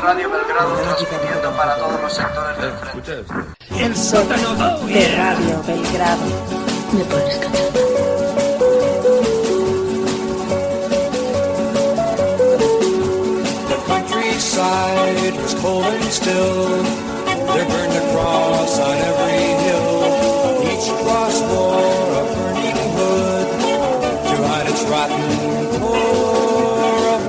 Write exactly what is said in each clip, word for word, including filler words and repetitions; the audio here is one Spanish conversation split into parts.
Radio Belgrado transmitiendo para todos los sectores del frente. El sótano de Radio Belgrado. Me pones cachondo. The countryside was cold and still. There burned a cross on every hill. Each cross wore a burning hood to hide its rotten core of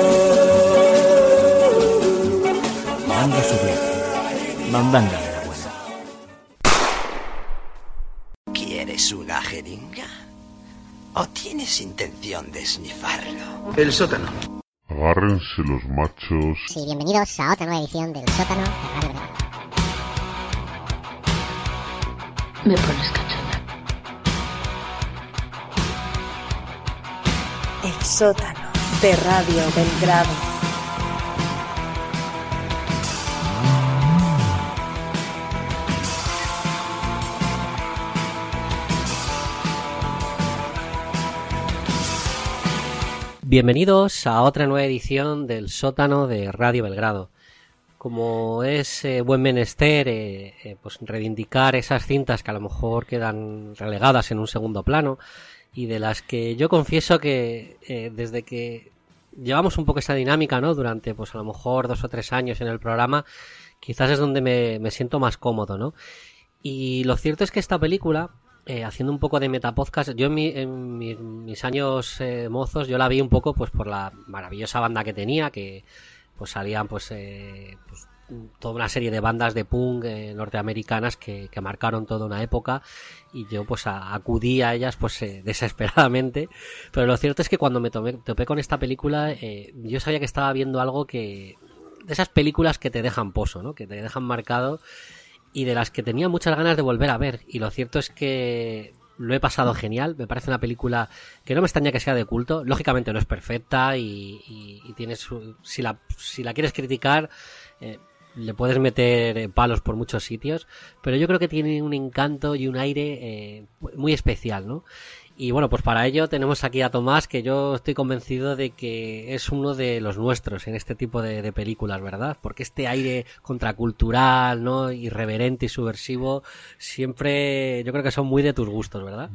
wood. Manda sobre Mandanga de la buena. ¿Quieres una jeringa? ¿O tienes intención de esnifarlo? El sótano. Agárrense los machos. Sí, bienvenidos a otra nueva edición del sótano de Radio Belgrado. Me pones cachonda. El sótano de Radio Belgrado. Bienvenidos a otra nueva edición del sótano de Radio Belgrado. Como es eh, buen menester, eh, eh, pues reivindicar esas cintas que a lo mejor quedan relegadas en un segundo plano y de las que yo confieso que eh, desde que llevamos un poco esta dinámica, ¿no? Durante pues a lo mejor dos o tres años en el programa, quizás es donde me, me siento más cómodo, ¿no? Y lo cierto es que esta película, Eh, haciendo un poco de metapodcast, yo en, mi, en mi, mis años eh, mozos yo la vi un poco pues por la maravillosa banda que tenía, que pues salían pues, eh, pues toda una serie de bandas de punk eh, norteamericanas que, que marcaron toda una época y yo pues a, acudí a ellas pues eh, desesperadamente, pero lo cierto es que cuando me tomé, topé con esta película eh, yo sabía que estaba viendo algo que de esas películas que te dejan pozo, ¿no? Que te dejan marcado y de las que tenía muchas ganas de volver a ver, y lo cierto es que lo he pasado genial. Me parece una película que no me extraña que sea de culto, lógicamente no es perfecta y, y, y tienes su, si la si la quieres criticar eh, le puedes meter palos por muchos sitios, pero yo creo que tiene un encanto y un aire eh, muy especial, ¿no? Y bueno, pues para ello tenemos aquí a Tomás, que yo estoy convencido de que es uno de los nuestros en este tipo de, de películas, ¿verdad? Porque este aire contracultural, ¿no? Irreverente y subversivo, siempre yo creo que son muy de tus gustos, ¿verdad?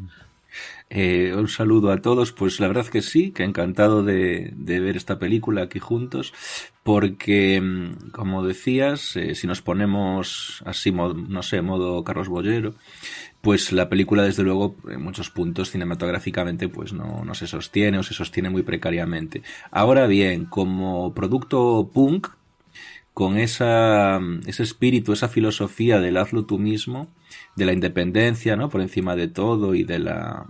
Eh, un saludo a todos, pues la verdad que sí, que encantado de, de ver esta película aquí juntos, porque, como decías, eh, si nos ponemos así, modo, no sé, modo Carlos Bollero, pues la película desde luego en muchos puntos cinematográficamente pues no, no se sostiene o se sostiene muy precariamente. Ahora bien, como producto punk, con esa, ese espíritu, esa filosofía del hazlo tú mismo, de la independencia, ¿no? Por encima de todo y de la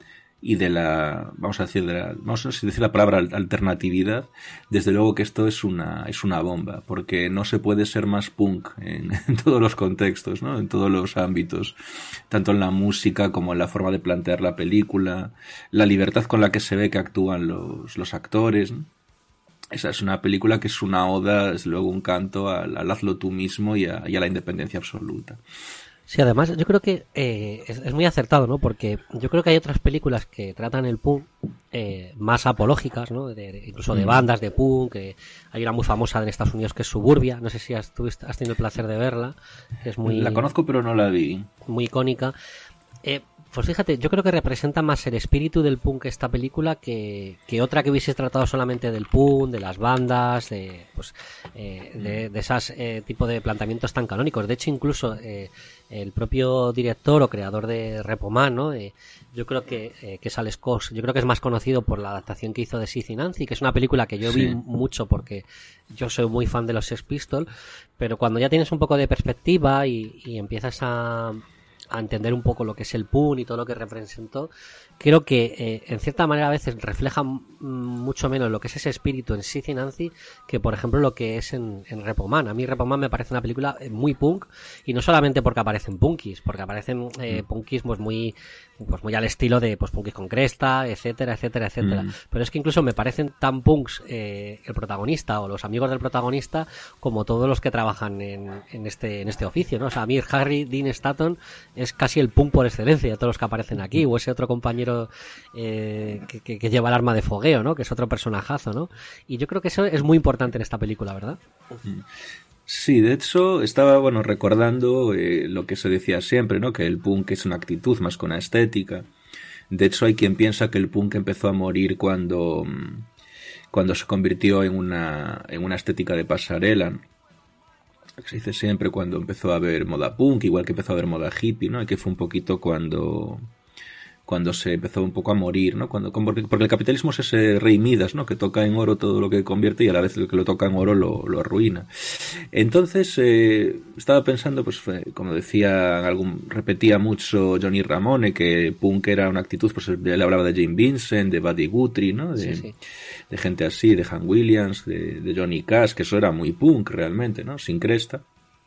y de la vamos a decir de la, vamos a decir la palabra alternatividad, desde luego que esto es una es una bomba, porque no se puede ser más punk en, en todos los contextos, ¿no? En todos los ámbitos, tanto en la música como en la forma de plantear la película, la libertad con la que se ve que actúan los los actores, ¿no? Esa es una película que es una oda, desde luego un canto al, al hazlo tú mismo y a, y a la independencia absoluta. Sí, además yo creo que eh, es, es muy acertado, ¿no? Porque yo creo que hay otras películas que tratan el punk eh, más apológicas, ¿no? De, de, incluso de bandas de punk. Que hay una muy famosa en Estados Unidos que es Suburbia. No sé si has, tuviste, has tenido el placer de verla. Que es muy, la conozco pero no la vi. Muy icónica. Eh, Pues fíjate, yo creo que representa más el espíritu del punk esta película que, que otra que hubiese tratado solamente del punk, de las bandas, de pues eh, de, de esas eh, tipo de planteamientos tan canónicos. De hecho, incluso eh, el propio director o creador de Repoman, ¿no? Eh, yo creo que, eh, que es Alex Cox, yo creo que es más conocido por la adaptación que hizo de Sid y Nancy, que es una película que yo vi sí. mucho porque yo soy muy fan de los Sex Pistols, pero cuando ya tienes un poco de perspectiva y, y empiezas a a entender un poco lo que es el punk y todo lo que representó, creo que eh, en cierta manera a veces refleja m- mucho menos lo que es ese espíritu en Sid y Nancy que por ejemplo lo que es en, en Repoman. A mí Repoman me parece una película muy punk, y no solamente porque aparecen punkis, porque aparecen eh, punkis pues muy pues muy al estilo de pues punkis con cresta, etcétera, etcétera, etcétera. Mm. Pero es que incluso me parecen tan punks eh, el protagonista o los amigos del protagonista como todos los que trabajan en, en este en este oficio, ¿no? O sea, a mí Harry Dean Stanton es casi el punk por excelencia de todos los que aparecen aquí, o ese otro compañero eh, que, que, que lleva el arma de fogueo, ¿no? Que es otro personajazo, ¿no? Y yo creo que eso es muy importante en esta película, ¿verdad? Sí, de hecho, estaba, bueno, recordando eh, lo que se decía siempre, ¿no? Que el punk es una actitud más que una estética. De hecho, hay quien piensa que el punk empezó a morir cuando, cuando se convirtió en una, en una estética de pasarela, ¿no? Se dice siempre cuando empezó a haber moda punk, igual que empezó a haber moda hippie, ¿no? Y que fue un poquito cuando... cuando se empezó un poco a morir, ¿no? Cuando, porque, porque el capitalismo es ese rey Midas, ¿no? Que toca en oro todo lo que convierte y a la vez el que lo toca en oro lo, lo arruina. Entonces, eh, estaba pensando, pues, como decía, algún, repetía mucho Johnny Ramone, que punk era una actitud, pues él hablaba de Jane Vincent, de Buddy Guthrie, ¿no? De, sí, sí. de gente así, de Hank Williams, de, de Johnny Cash, que eso era muy punk realmente, ¿no? Sin cresta.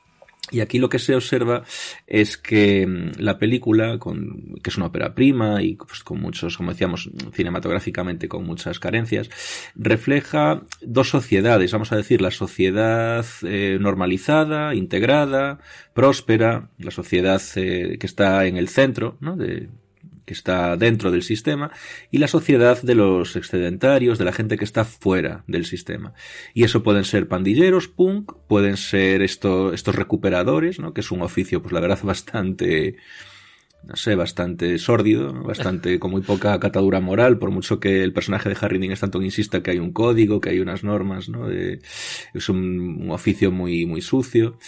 Y aquí lo que se observa es que la película, con, que es una ópera prima y pues, con muchos, como decíamos, cinematográficamente con muchas carencias, refleja dos sociedades, vamos a decir, la sociedad eh, normalizada, integrada, próspera, la sociedad eh, que está en el centro, ¿no? de que está dentro del sistema, y la sociedad de los excedentarios, de la gente que está fuera del sistema. Y eso pueden ser pandilleros, punk, pueden ser esto, estos recuperadores, ¿no? Que es un oficio, pues la verdad, bastante, no sé, bastante sórdido, ¿no? Bastante, con muy poca catadura moral, por mucho que el personaje de Harry Dean Stanton insista que hay un código, que hay unas normas, ¿no? De, es un, un oficio muy, muy sucio.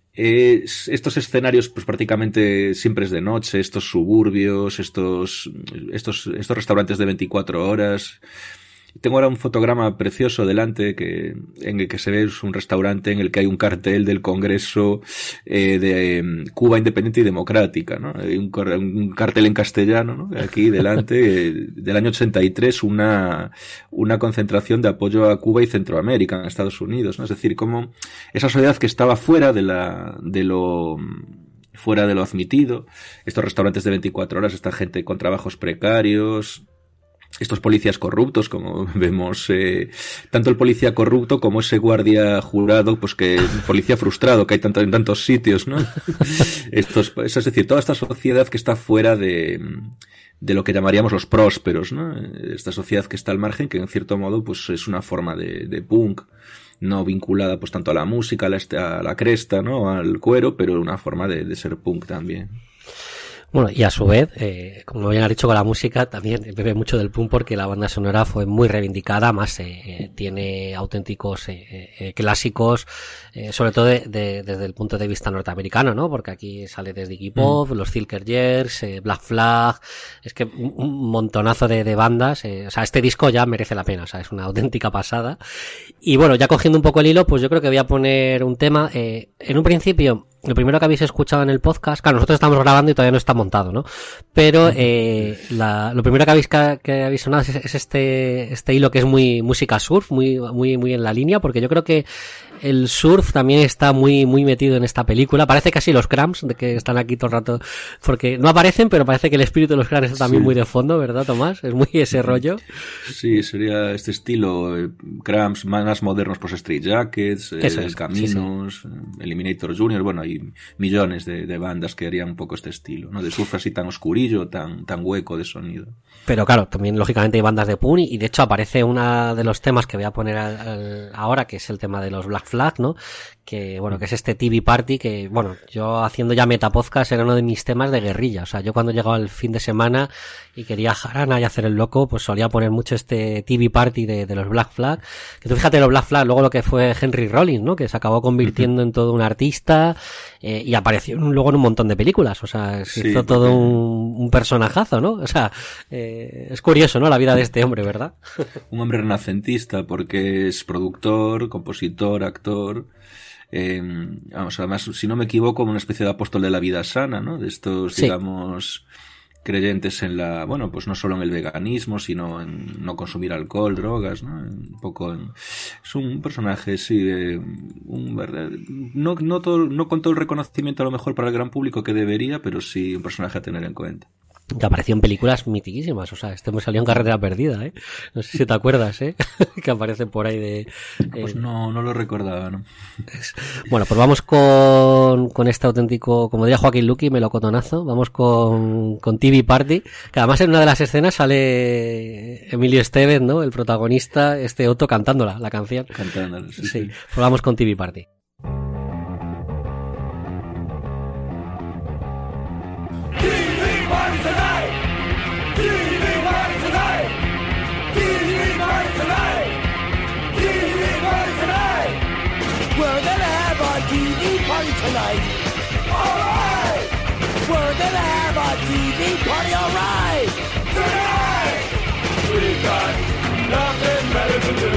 Eh, estos escenarios pues prácticamente siempre es de noche, estos suburbios, estos, estos, estos restaurantes de veinticuatro horas. Tengo ahora un fotograma precioso delante que, en el que se ve un restaurante en el que hay un cartel del Congreso eh, de eh, Cuba Independiente y Democrática, ¿no? Hay un, un cartel en castellano, ¿no? Aquí delante, eh, del año ochenta y tres, una, una concentración de apoyo a Cuba y Centroamérica en Estados Unidos, ¿no? Es decir, como esa sociedad que estaba fuera de la, de lo, fuera de lo admitido, estos restaurantes de veinticuatro horas, esta gente con trabajos precarios, estos policías corruptos, como vemos, eh, tanto el policía corrupto como ese guardia jurado, pues que policía frustrado que hay tanto, en tantos sitios, ¿no? Estos, es decir, toda esta sociedad que está fuera de, de lo que llamaríamos los prósperos, ¿no? Esta sociedad que está al margen, que en cierto modo, pues es una forma de, de punk, no vinculada pues tanto a la música, a la, a la cresta, ¿no? Al cuero, pero una forma de, de ser punk también. Bueno, y a su vez, eh, como bien has dicho con la música, también bebe mucho del punk porque la banda sonora fue muy reivindicada, más eh, tiene auténticos eh, eh, clásicos, eh, sobre todo de, de, desde el punto de vista norteamericano, ¿no? Porque aquí sale desde Iggy Pop, mm. los Silker Years, eh, Black Flag, es que un, un montonazo de, de bandas, eh, o sea, este disco ya merece la pena, o sea, es una auténtica pasada. Y bueno, ya cogiendo un poco el hilo, pues yo creo que voy a poner un tema, eh, en un principio, lo primero que habéis escuchado en el podcast, claro, nosotros estamos grabando y todavía no está montado, ¿no? Pero eh, la, lo primero que habéis que, que habéis sonado es, es este este hilo que es muy música surf, muy muy muy en la línea, porque yo creo que el surf también está muy muy metido en esta película. Parece casi los Cramps, de que están aquí todo el rato, porque no aparecen, pero parece que el espíritu de los Cramps está también sí. muy de fondo, ¿verdad, Tomás? Es muy ese rollo. Sí, sería este estilo, eh, Cramps más modernos, pues Street Jackets, eh, es, Caminos, sí, sí. Eliminator Junior, bueno, hay millones de, de bandas que harían un poco este estilo, ¿no? De surf así tan oscurillo, tan tan hueco de sonido. Pero claro, también lógicamente hay bandas de punk y de hecho aparece uno de los temas que voy a poner al, al, ahora, que es el tema de los Black Flag, ¿no? Que bueno, que es este T V Party, que bueno, yo haciendo ya metapodcast era uno de mis temas de guerrilla, o sea, yo cuando llegaba el fin de semana y quería jarana y hacer el loco, pues solía poner mucho este T V Party de, de los Black Flag, que tú fíjate los Black Flag, luego lo que fue Henry Rollins, ¿no? Que se acabó convirtiendo uh-huh. en todo un artista, eh, y apareció luego en un montón de películas, o sea, se sí, hizo todo porque... un, un personajazo, ¿no? O sea, eh, es curioso, ¿no? La vida de este hombre, ¿verdad? Un hombre renacentista, porque es productor, compositor, actor. Eh, vamos, además, si no me equivoco, una especie de apóstol de la vida sana, ¿no? De estos, sí. digamos, creyentes en la, bueno, pues no solo en el veganismo, sino en no consumir alcohol, drogas, ¿no? Un poco en, es un personaje, sí, eh, un verdad, no, no todo, no con todo el reconocimiento a lo mejor para el gran público que debería, pero sí un personaje a tener en cuenta. que apareció en películas mitiquísimas, o sea, este me salió en Carretera Perdida, ¿eh? No sé si te acuerdas, ¿eh? Que aparece por ahí de... Eh... Pues no, no lo recordaba, ¿no? Bueno, pues vamos con, con este auténtico, como diría Joaquín Luqui, melocotonazo, vamos con, con T V Party, que además en una de las escenas sale Emilio Estevez, ¿no? El protagonista, este Otto cantándola, la canción. Cantándola, sí, sí. sí. Pues vamos con T V Party. We're gonna have a T V party tonight. Alright! We're gonna have a T V party, alright! Tonight! We've got nothing better to do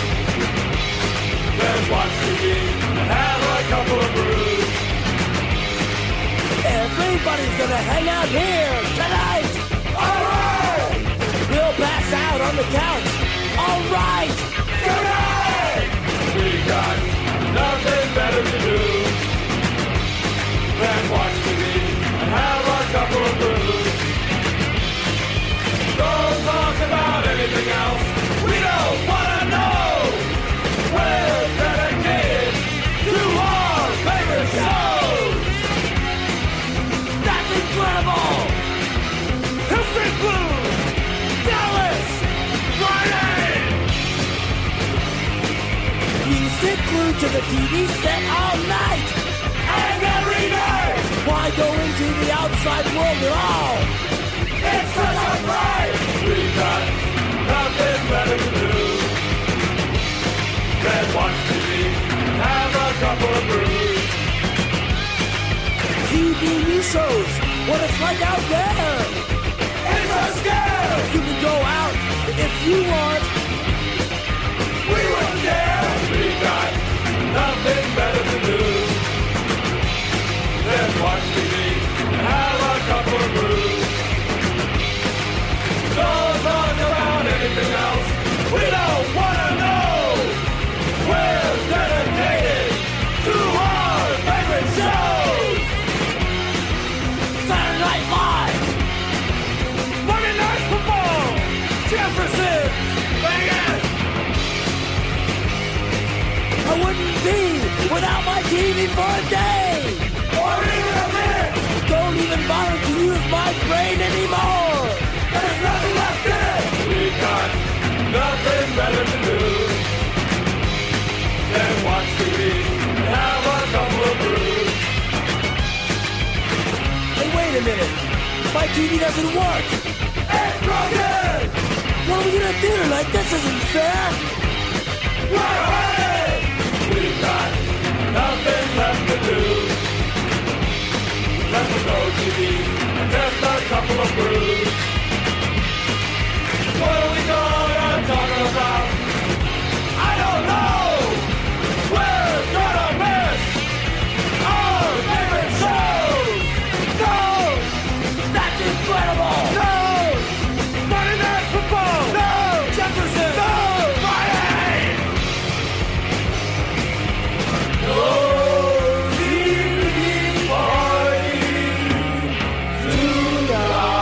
than watch T V and have a couple of brews. Everybody's gonna hang out here tonight! Alright! We'll pass out on the couch. Alright! Tonight! We got nothing better to do than watch T V and have a couple of brews. Don't talk about anything else. We don't wanna know. We're dedicated to our favorite shows. That's incredible. History Blue. Dallas. Friday. We stick glued to the T V set all night and every night. Why go into the outside world at all? It's such a fright. We've got nothing better to do than watch T V and have a couple of brews. T V news shows what it's like out there. It's a scare. You can go out if you want. We wouldn't dare. We got nothing better to do than watch T V and have a couple of brews. Don't talk about anything else. We don't want to know. We're dedicated to our favorite shows. Saturday Night Live. Monday Night Football. Jefferson. Vegas. I wouldn't be without my T V for a day. Or even a minute. Don't even bother to use my brain anymore. There's nothing left in it. We've got nothing better to do than watch T V and have a couple of brews. Hey, wait a minute. My T V doesn't work. It's broken. What are we gonna do tonight? This isn't fair. We're ready. We've got nothing left to do. Let's go T V and just a couple of brews. What are we gonna talk about? I don't know. We're gonna miss our favorite shows. No, that's incredible. No, Monday Night Football. No, Jefferson. No, Friday. No T V party tonight.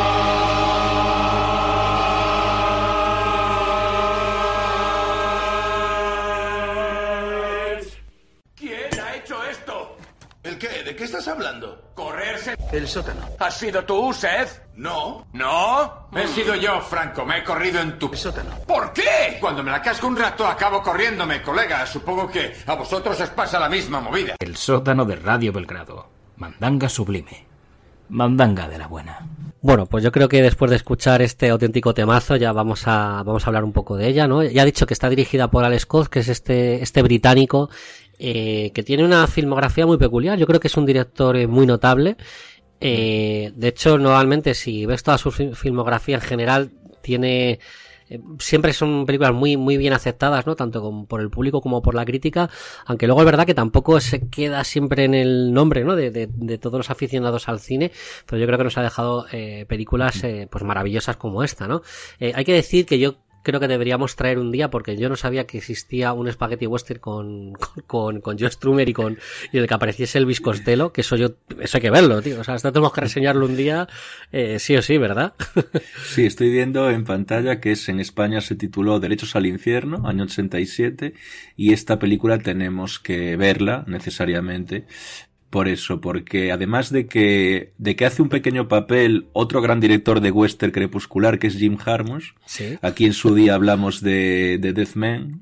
¿Quién ha hecho esto? ¿El qué? ¿De qué estás hablando? Correrse. El sótano. ¿Has sido tú, Seth? No. ¿No? He sido yo, Franco. Me he corrido en tu... El sótano. ¿Por qué? Cuando me la casco un rato acabo corriéndome, colega. Supongo que a vosotros os pasa la misma movida. El sótano de Radio Belgrado. Mandanga sublime. Mandanga de la buena. Bueno, pues yo creo que después de escuchar este auténtico temazo ya vamos a vamos a hablar un poco de ella, ¿no? Ya ha dicho que está dirigida por Al Scott, que es este este británico eh, que tiene una filmografía muy peculiar. Yo creo que es un director eh, muy notable. Eh, de hecho, normalmente si ves toda su filmografía en general tiene eh, siempre son películas muy muy bien aceptadas, ¿no? Tanto como por el público como por la crítica, aunque luego es verdad que tampoco se queda siempre en el nombre, ¿no? De, de, de todos los aficionados al cine, pero yo creo que nos ha dejado eh, películas eh, pues maravillosas como esta, ¿no? Eh, hay que decir que yo creo que deberíamos traer un día, porque yo no sabía que existía un Spaghetti Western con, con, con, con Joe Strummer y con, y el que apareciese Elvis Costello, que eso yo, eso hay que verlo, tío. O sea, esto tenemos que reseñarlo un día, eh, sí o sí, ¿verdad? Sí, estoy viendo en pantalla que es en España se tituló Derechos al Infierno, año ochenta y siete, y esta película tenemos que verla necesariamente. Por eso, porque además de que de que hace un pequeño papel otro gran director de western crepuscular que es Jim Jarmusch, ¿sí? Aquí en su día hablamos de, de Death Man.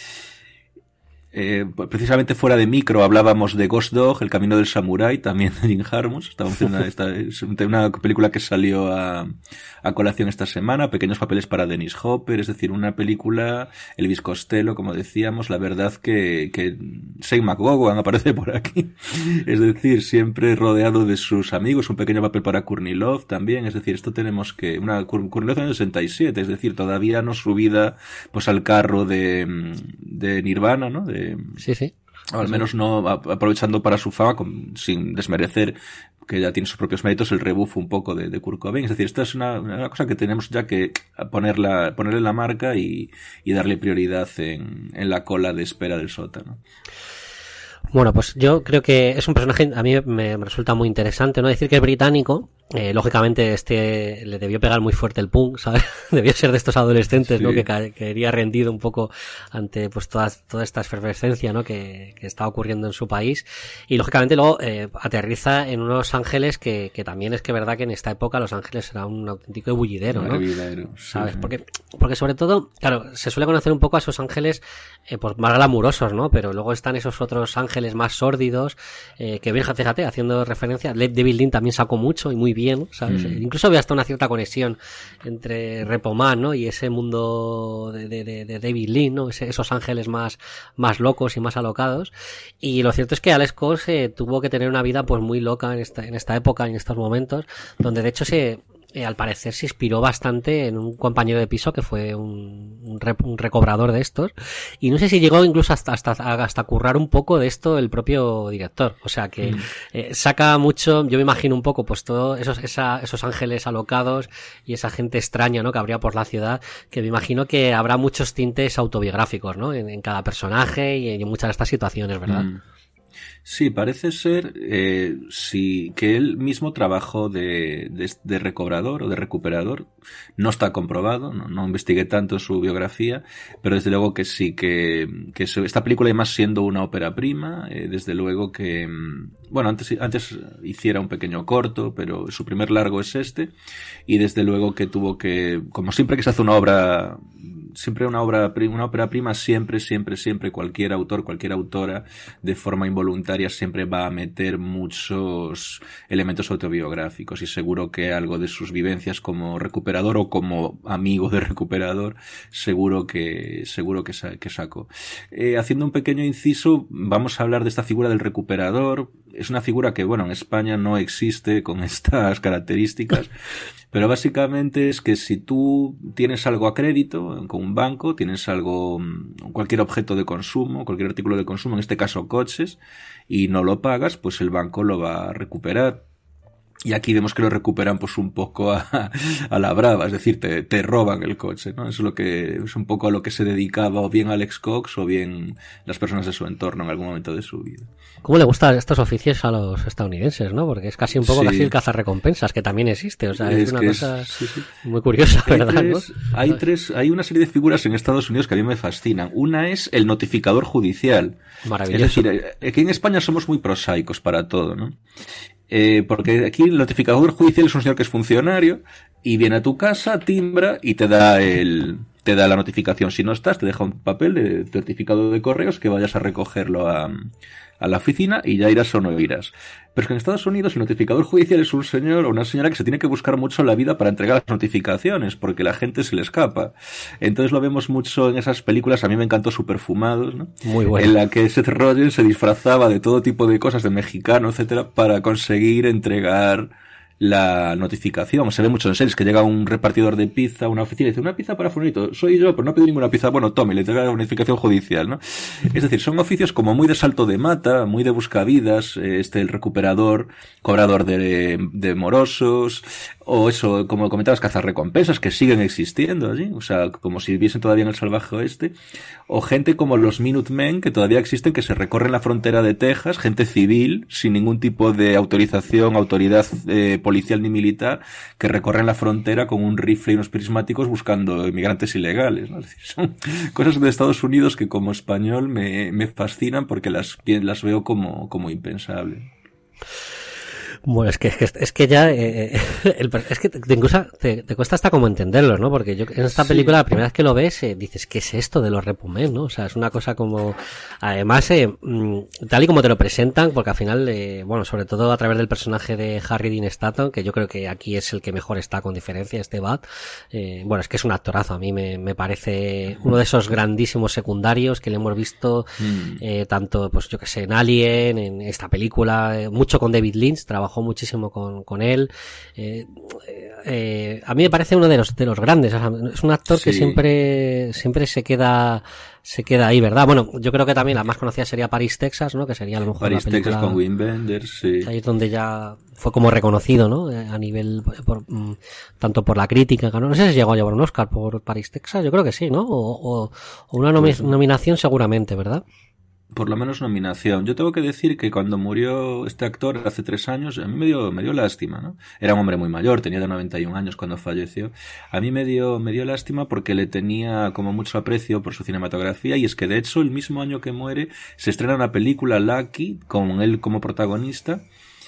Eh, precisamente fuera de micro hablábamos de Ghost Dog, El Camino del Samurái, también de Jim Jarmusch. Estamos en una, esta, una película que salió a, a colación esta semana, Pequeños papeles para Dennis Hopper, es decir, una película, Elvis Costello, como decíamos, la verdad que, que Shane McGowan aparece por aquí, es decir, siempre rodeado de sus amigos, un pequeño papel para Courtney Love también, es decir, esto tenemos que, una Courtney Love en el sesenta y siete, es decir, todavía no subida, pues al carro de, de Nirvana, ¿no? De, Sí, sí. O al menos no aprovechando para su fama, con, sin desmerecer que ya tiene sus propios méritos, el rebufo un poco de, de Kurt Cobain. Es decir, esta es una, una cosa que tenemos ya que ponerla, ponerle la marca y, y darle prioridad en, en la cola de espera del sótano. Bueno, pues yo creo que es un personaje, a mí me resulta muy interesante, ¿no? Decir que es británico, eh, lógicamente este le debió pegar muy fuerte el punk, ¿sabes? Debió ser de estos adolescentes, sí. ¿no? Que quedaría rendido un poco ante pues toda, toda esta efervescencia, ¿no? Que, que está ocurriendo en su país. Y lógicamente luego eh, aterriza en unos Ángeles que, que también es que verdad que en esta época Los Ángeles era un auténtico ebullidero, ¿no? Ebullidero, sí. ¿Sabes? Porque, porque sobre todo, claro, se suele conocer un poco a esos ángeles eh, pues más glamurosos, ¿no? Pero luego están esos otros ángeles más sórdidos, eh, que bien, fíjate, haciendo referencia, David Lean también sacó mucho y muy bien, ¿sabes? Mm. Incluso había hasta una cierta conexión entre Repo Man, ¿no? Y ese mundo de, de, de, de David Lean, ¿no? Ese, esos ángeles más, más locos y más alocados. Y lo cierto es que Alex Cox eh, tuvo que tener una vida pues muy loca en esta, en esta época, en estos momentos, donde de hecho se Eh, al parecer se inspiró bastante en un compañero de piso que fue un, un, re, un recobrador de estos, y no sé si llegó incluso hasta hasta hasta currar un poco de esto el propio director, o sea que mm. eh, saca mucho, yo me imagino un poco pues todos esos esa, esos ángeles alocados y esa gente extraña, ¿no? Que habría por la ciudad, que me imagino que habrá muchos tintes autobiográficos, ¿no? En, en cada personaje y en muchas de estas situaciones, ¿verdad? Mm. Sí, parece ser eh, sí, que él mismo trabajó de, de, de recobrador o de recuperador. No está comprobado, no, no investigué tanto su biografía, pero desde luego que sí, que, que esta película además siendo una ópera prima, eh, desde luego que, bueno, antes, antes hiciera un pequeño corto, pero su primer largo es este, y desde luego que tuvo que, como siempre que se hace una obra, siempre una obra, una ópera prima, siempre, siempre, siempre cualquier autor, cualquier autora, de forma involuntaria siempre va a meter muchos elementos autobiográficos, y seguro que algo de sus vivencias como recuperador o como amigo de recuperador, seguro que, seguro que, sa- que sacó. Eh, haciendo un pequeño inciso, vamos a hablar de esta figura del recuperador. Es una figura que, bueno, en España no existe con estas características, pero básicamente es que si tú tienes algo a crédito con un banco, tienes algo, cualquier objeto de consumo, cualquier artículo de consumo, en este caso coches, y no lo pagas, pues el banco lo va a recuperar. Y aquí vemos que lo recuperan pues un poco a, a la brava, es decir, te, te roban el coche, ¿no? Es lo que, es un poco a lo que se dedicaba o bien Alex Cox o bien las personas de su entorno en algún momento de su vida. ¿Cómo le gustan estos oficios a los estadounidenses, no? Porque es casi un poco Sí. casi el cazarrecompensas, que también existe, o sea, es, Es una que cosa es- sí, sí. muy curiosa, Hay ¿verdad? tres, ¿no? hay tres, hay una serie de figuras en Estados Unidos que a mí me fascinan. Una es el notificador judicial. Maravilloso. Es decir, eh, aquí en España somos muy prosaicos para todo, ¿no? Eh, porque aquí el notificador judicial es un señor que es funcionario y viene a tu casa, timbra y te da el, te da la notificación. Si no estás, te deja un papel de certificado de correos que vayas a recogerlo a, a la oficina y ya irás o no irás. Pero es que en Estados Unidos el notificador judicial es un señor o una señora que se tiene que buscar mucho la vida para entregar las notificaciones, porque la gente se le escapa. Entonces lo vemos mucho en esas películas, a mí me encantó Superfumados, ¿no? Muy bueno. En la que Seth Rogen se disfrazaba de todo tipo de cosas, de mexicano, etcétera, para conseguir entregar la notificación. Se ve mucho en series que llega un repartidor de pizza a una oficina y dice, una pizza para fulanito, soy yo, pero no pido ninguna pizza, bueno, tome, le entrega la notificación judicial, ¿no? Es decir, son oficios como muy de salto de mata, muy de buscavidas, este, el recuperador, cobrador de, de morosos, o eso, como comentabas, cazarrecompensas que siguen existiendo allí, o sea, como si viviesen todavía en el salvaje oeste, o gente como los Minutemen que todavía existen, que se recorren la frontera de Texas, gente civil, sin ningún tipo de autorización, autoridad eh, policial ni militar, que recorren la frontera con un rifle y unos prismáticos buscando inmigrantes ilegales, ¿no? Es decir, son cosas de Estados Unidos que como español me, me fascinan porque las, las veo como, como impensables. Bueno, es que, es que, es que ya, eh, el, es que te, incluso te, te cuesta hasta como entenderlo, ¿no? Porque yo en esta sí. película, la primera vez que lo ves, eh, dices, ¿qué es esto de los Repumen, no? O sea, es una cosa como, además, eh, tal y como te lo presentan, porque al final, eh, bueno, sobre todo a través del personaje de Harry Dean Stanton, que yo creo que aquí es el que mejor está con diferencia, este Bat, eh, bueno, es que es un actorazo, a mí me, me parece uno de esos grandísimos secundarios que le hemos visto, mm. eh, tanto, pues yo que sé, en Alien, en esta película, eh, mucho con David Lynch, trabajó muchísimo con, con él. Eh, eh, a mí me parece uno de los, de los grandes. O sea, es un actor sí. que siempre, siempre se queda, se queda ahí, ¿verdad? Bueno, yo creo que también la más conocida sería Paris, Texas, ¿no? Que sería a lo mejor Paris, la película, Texas con Wim Wenders, sí. Ahí es donde ya fue como reconocido, ¿no? A nivel, por, tanto por la crítica, ¿no? No sé si llegó a llevar un Oscar por Paris, Texas, yo creo que sí, ¿no? O, o, o una nomi- nominación seguramente, ¿verdad? Por lo menos nominación. Yo tengo que decir que cuando murió este actor hace tres años, a mí me dio, me dio lástima, ¿no? Era un hombre muy mayor, tenía de noventa y un años cuando falleció. A mí me dio, me dio lástima porque le tenía como mucho aprecio por su cinematografía, y es que de hecho el mismo año que muere se estrena una película, Lucky, con él como protagonista,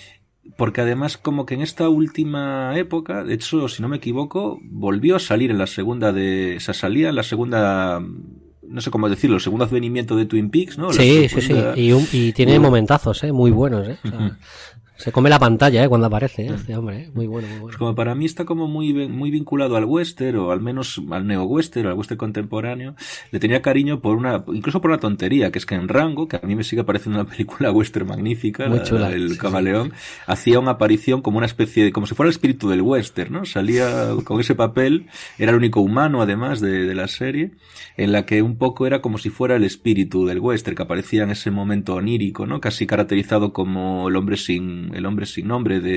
porque además como que en esta última época, de hecho, si no me equivoco, volvió a salir en la segunda de, o sea, salía en la segunda, no sé cómo decirlo, el segundo advenimiento de Twin Peaks, ¿no? La sí, segunda... sí, sí, y, un, y tiene bueno. momentazos, ¿eh? Muy buenos, ¿eh? O sea, uh-huh. Se come la pantalla, ¿eh? Cuando aparece, ¿eh? Este hombre, ¿eh? Muy bueno, muy bueno. Pues como para mí está como muy muy vinculado al western, o al menos al neo-western, o al western contemporáneo. Le tenía cariño por una, incluso por una tontería, que es que en Rango, que a mí me sigue pareciendo una película western magnífica, muy la, chula, el sí, Camaleón, sí. hacía una aparición como una especie de, como si fuera el espíritu del western, ¿no? Salía con ese papel, era el único humano además de, de la serie, en la que un poco era como si fuera el espíritu del western, que aparecía en ese momento onírico, ¿no? Casi caracterizado como el hombre sin, el hombre sin nombre de,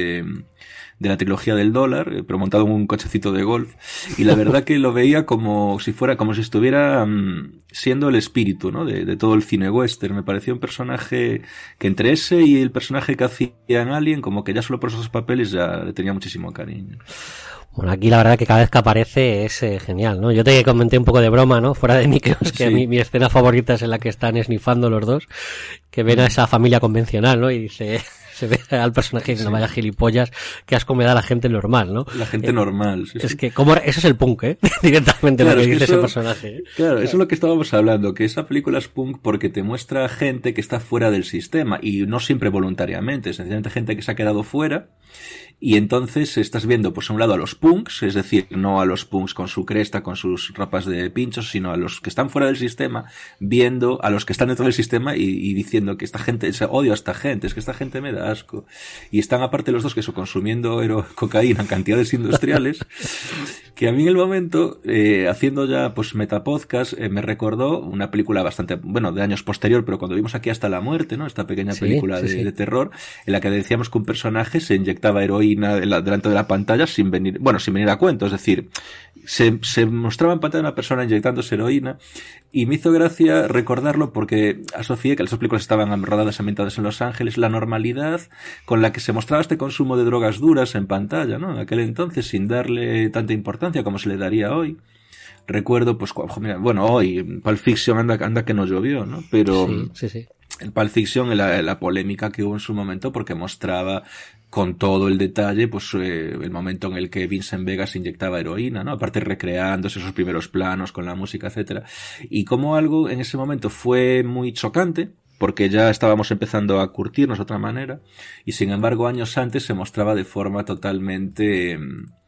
de la trilogía del dólar, pero montado en un cochecito de golf, y la verdad que lo veía como si fuera, como si estuviera um, siendo el espíritu, ¿no? De, de todo el cine western. Me pareció un personaje que entre ese y el personaje que hacía en Alien, como que ya solo por esos papeles ya le tenía muchísimo cariño. Bueno, aquí la verdad que cada vez que aparece es eh, genial, ¿no? Yo te comenté un poco de broma, ¿no? Fuera de micros, que sí. mi, mi escena favorita es en la que están esnifando los dos, que ven a esa familia convencional, ¿no? Y dice, se ve al personaje que sí. no vaya gilipollas, que asco me da la gente normal, ¿no? La gente eh, normal, sí, Es sí. que, como eso es el punk, ¿eh? Directamente claro, lo que es dice que eso, ese personaje. ¿eh? Claro, eso es lo que estábamos hablando, que esa película es punk porque te muestra gente que está fuera del sistema, y no siempre voluntariamente, sencillamente gente que se ha quedado fuera. Y entonces estás viendo, pues a un lado a los punks, es decir, no a los punks con su cresta, con sus ropas de pinchos, sino a los que están fuera del sistema, viendo a los que están dentro del sistema y, y diciendo que esta gente, o sea, odio a esta gente, es que esta gente me da asco. Y están aparte los dos que eso, consumiendo hero, cocaína en cantidades industriales, que a mí en el momento, eh, haciendo ya pues metapodcast, eh, me recordó una película bastante, bueno, de años posterior, pero cuando vimos Aquí hasta la muerte, ¿no? Esta pequeña sí, película sí, de, sí. de terror, en la que decíamos que un personaje se inyectaba heroína delante de la pantalla sin venir, bueno, sin venir a cuento, es decir, se, se mostraba en pantalla una persona inyectándose heroína, y me hizo gracia recordarlo porque asocié que las películas estaban rodadas, ambientadas en Los Ángeles, la normalidad con la que se mostraba este consumo de drogas duras en pantalla, ¿no? En aquel entonces, sin darle tanta importancia como se le daría hoy. Recuerdo, pues, mira, bueno, hoy, Pulp Fiction anda, anda que no llovió, ¿no? Pero, sí, sí, sí. El Pulp Fiction, la, la polémica que hubo en su momento, porque mostraba con todo el detalle, pues, eh, el momento en el que Vincent Vega se inyectaba heroína, ¿no? Aparte recreándose esos primeros planos con la música, etcétera. Y como algo en ese momento fue muy chocante, porque ya estábamos empezando a curtirnos de otra manera, y sin embargo años antes se mostraba de forma totalmente,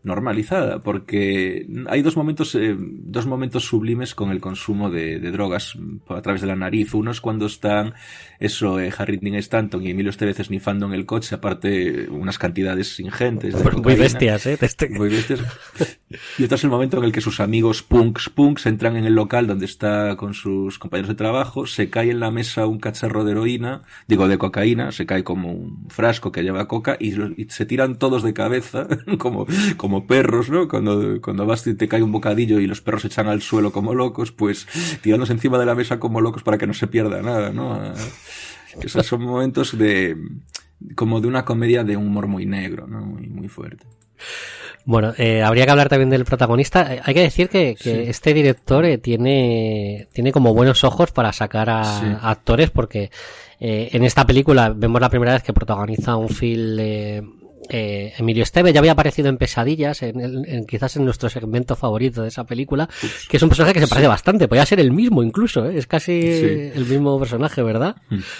normalizada, porque hay dos momentos eh, dos momentos sublimes con el consumo de, de drogas a través de la nariz. Uno es cuando están eso eh, Harry Dean Stanton y Emilio Estevez esnifando en el coche, aparte unas cantidades ingentes de pues muy bestias, eh este... muy bestias. Y otro es el momento en el que sus amigos punks punks entran en el local donde está con sus compañeros de trabajo, se cae en la mesa un cacharro de heroína, digo de cocaína, se cae como un frasco que lleva coca y, y se tiran todos de cabeza como como perros, ¿no? Cuando, cuando vas y te cae un bocadillo y los perros se echan al suelo como locos, pues tirándose encima de la mesa como locos para que no se pierda nada, ¿no? Esos son momentos de, como de una comedia de humor muy negro, ¿no? Muy, muy fuerte. Bueno, eh, habría que hablar también del protagonista. Eh, hay que decir que, que sí. este director eh, tiene, tiene como buenos ojos para sacar a, sí. a actores, porque eh, en esta película vemos la primera vez que protagoniza un film eh, Eh, Emilio Estevez. Ya había aparecido en Pesadillas, en, el, en quizás en nuestro segmento favorito de esa película, Uf. que es un personaje que se parece sí. bastante, podría ser el mismo incluso, ¿eh? Es casi sí. el mismo personaje, ¿verdad?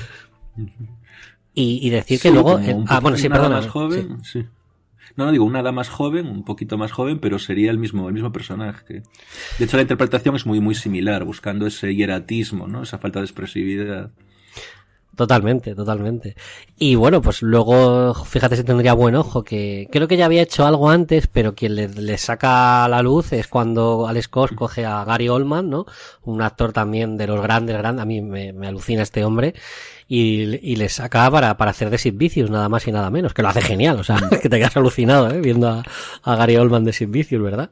y, y decir que sí, luego eh, ah bueno sí perdona más joven sí. sí no no digo una edad más joven, un poquito más joven, pero sería el mismo el mismo personaje. De hecho la interpretación es muy muy similar, buscando ese hieratismo, ¿no? Esa falta de expresividad. Totalmente, totalmente. Y bueno, pues luego, fíjate si tendría buen ojo, que creo que ya había hecho algo antes, pero quien le, le saca a la luz es cuando Alex Cox coge a Gary Oldman, ¿no? Un actor también de los grandes, grandes, a mí me, me alucina este hombre, y, y le saca para, para hacer de Sid Vicious, nada más y nada menos, que lo hace genial, o sea, que te quedas alucinado, ¿eh? Viendo a, a Gary Oldman de Sid Vicious, ¿verdad?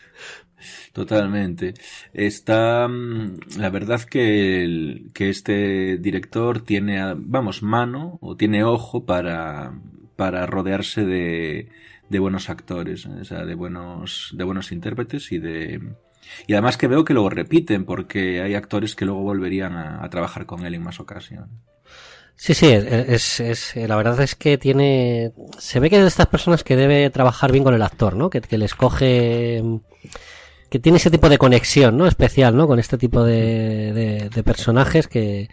Totalmente. Está, la verdad que el, que este director tiene, vamos, mano o tiene ojo para, para rodearse de, de buenos actores, o sea, de buenos, de buenos intérpretes y de, y además que veo que luego repiten porque hay actores que luego volverían a, a trabajar con él en más ocasiones. Sí, sí, es, es, es, la verdad es que tiene, se ve que es de estas personas que debe trabajar bien con el actor, ¿no? Que, que les coge, que tiene ese tipo de conexión, ¿no? Especial, ¿no? Con este tipo de, de, de personajes que,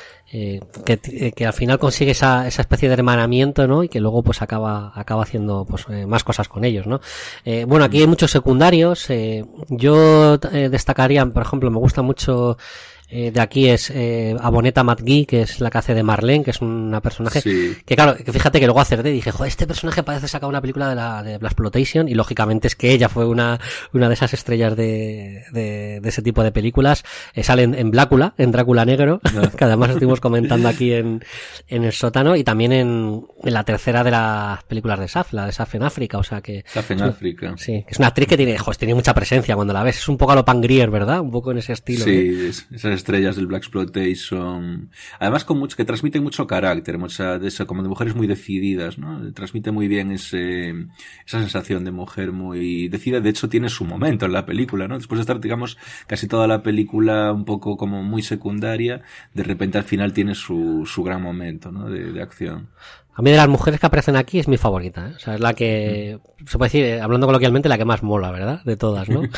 eh, que, que al final consigue esa, esa especie de hermanamiento, ¿no? Y que luego pues acaba, acaba haciendo pues eh, más cosas con ellos, ¿no? Eh, bueno, aquí hay muchos secundarios, eh, yo eh, destacaría, por ejemplo, me gusta mucho Eh, de aquí es eh, Aboneta McGee, que es la que hace de Marlene, que es una personaje sí. que claro, que fíjate que luego acerté y dije, joder, este personaje parece sacar una película de la de Blaxploitation, y lógicamente es que ella fue una una de esas estrellas de de, de ese tipo de películas. Eh, sale en, en Blácula, en Drácula Negro, no. que además estuvimos comentando aquí en en el sótano, y también en, en la tercera de las películas de Saf, la de Saf en África, o sea que Saf en África. Sí, que es una actriz que tiene, joder, tiene mucha presencia cuando la ves, es un poco a lo Pangrier, ¿verdad? Un poco en ese estilo. Sí, ¿eh? es, esas estrellas del Blaxploitation, además con mucho, que transmiten mucho carácter, mucha de eso, como de mujeres muy decididas, ¿no? Transmite muy bien ese, esa sensación de mujer muy decidida. De hecho tiene su momento en la película, ¿no? Después de estar, digamos, casi toda la película un poco como muy secundaria, de repente al final tiene su, su gran momento, ¿no? De, de acción. A mí de las mujeres que aparecen aquí es mi favorita, ¿eh? O sea, es la que, se puede decir, hablando coloquialmente, la que más mola, ¿verdad? De todas, ¿no?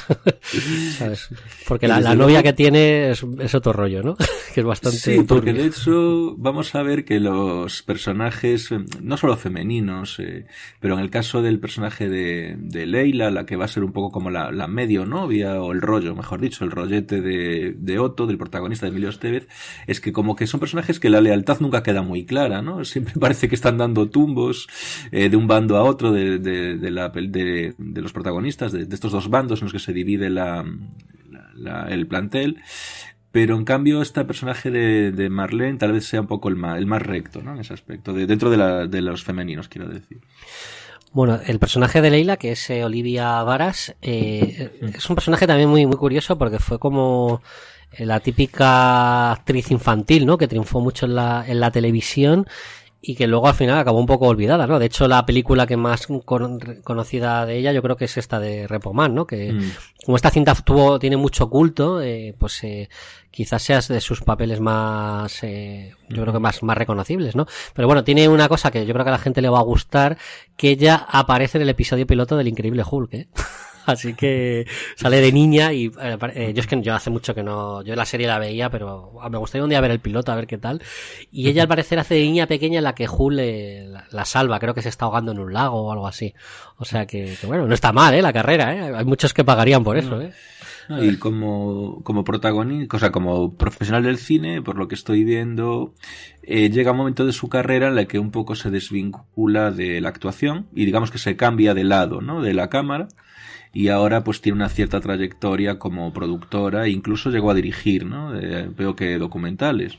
¿Sabes? Porque la, la novia que tiene es, es otro rollo, ¿no? Que es bastante Sí, porque turbio. De hecho vamos a ver que los personajes, no solo femeninos, eh, pero en el caso del personaje de, de Leila, la que va a ser un poco como la, la medio novia, o el rollo, mejor dicho, el rollete de, de Otto, del protagonista de Emilio Estevez, es que como que son personajes que la lealtad nunca queda muy clara, ¿no? Siempre parece que están dando tumbos eh, de un bando a otro de, de, de, la, de, de los protagonistas, de, de estos dos bandos en los que se divide la, la, la, el plantel, pero en cambio este personaje de, de Marlene tal vez sea un poco el más, el más recto, ¿no? En ese aspecto, de, dentro de, la, de los femeninos, quiero decir. Bueno, el personaje de Leila, que es eh, Olivia Varas, eh, es un personaje también muy, muy curioso, porque fue como la típica actriz infantil, ¿no? Que triunfó mucho en la, en la televisión, y que luego al final acabó un poco olvidada, ¿no? De hecho, la película que más con, conocida de ella yo creo que es esta de Repoman, ¿no? Que mm. como esta cinta tuvo, tiene mucho culto, eh, pues eh, quizás sea de sus papeles más, eh, yo creo que más, más reconocibles, ¿no? Pero bueno, tiene una cosa que yo creo que a la gente le va a gustar, que ella aparece en el episodio piloto del Increíble Hulk, ¿eh? Así que sale de niña y eh, eh, yo es que yo hace mucho que no, yo la serie la veía, pero me gustaría un día ver el piloto a ver qué tal. Y ella al parecer hace de niña pequeña en la que Hulk le, la, la salva, creo que se está ahogando en un lago o algo así. O sea que, que bueno, no está mal, eh, la carrera, eh. Hay muchos que pagarían por eso, eh. No, y como, como protagonista, o sea, como profesional del cine, por lo que estoy viendo, eh, llega un momento de su carrera en la que un poco se desvincula de la actuación y digamos que se cambia de lado, ¿no? De la cámara, y ahora pues tiene una cierta trayectoria como productora e incluso llegó a dirigir, ¿no? Eh, veo que documentales.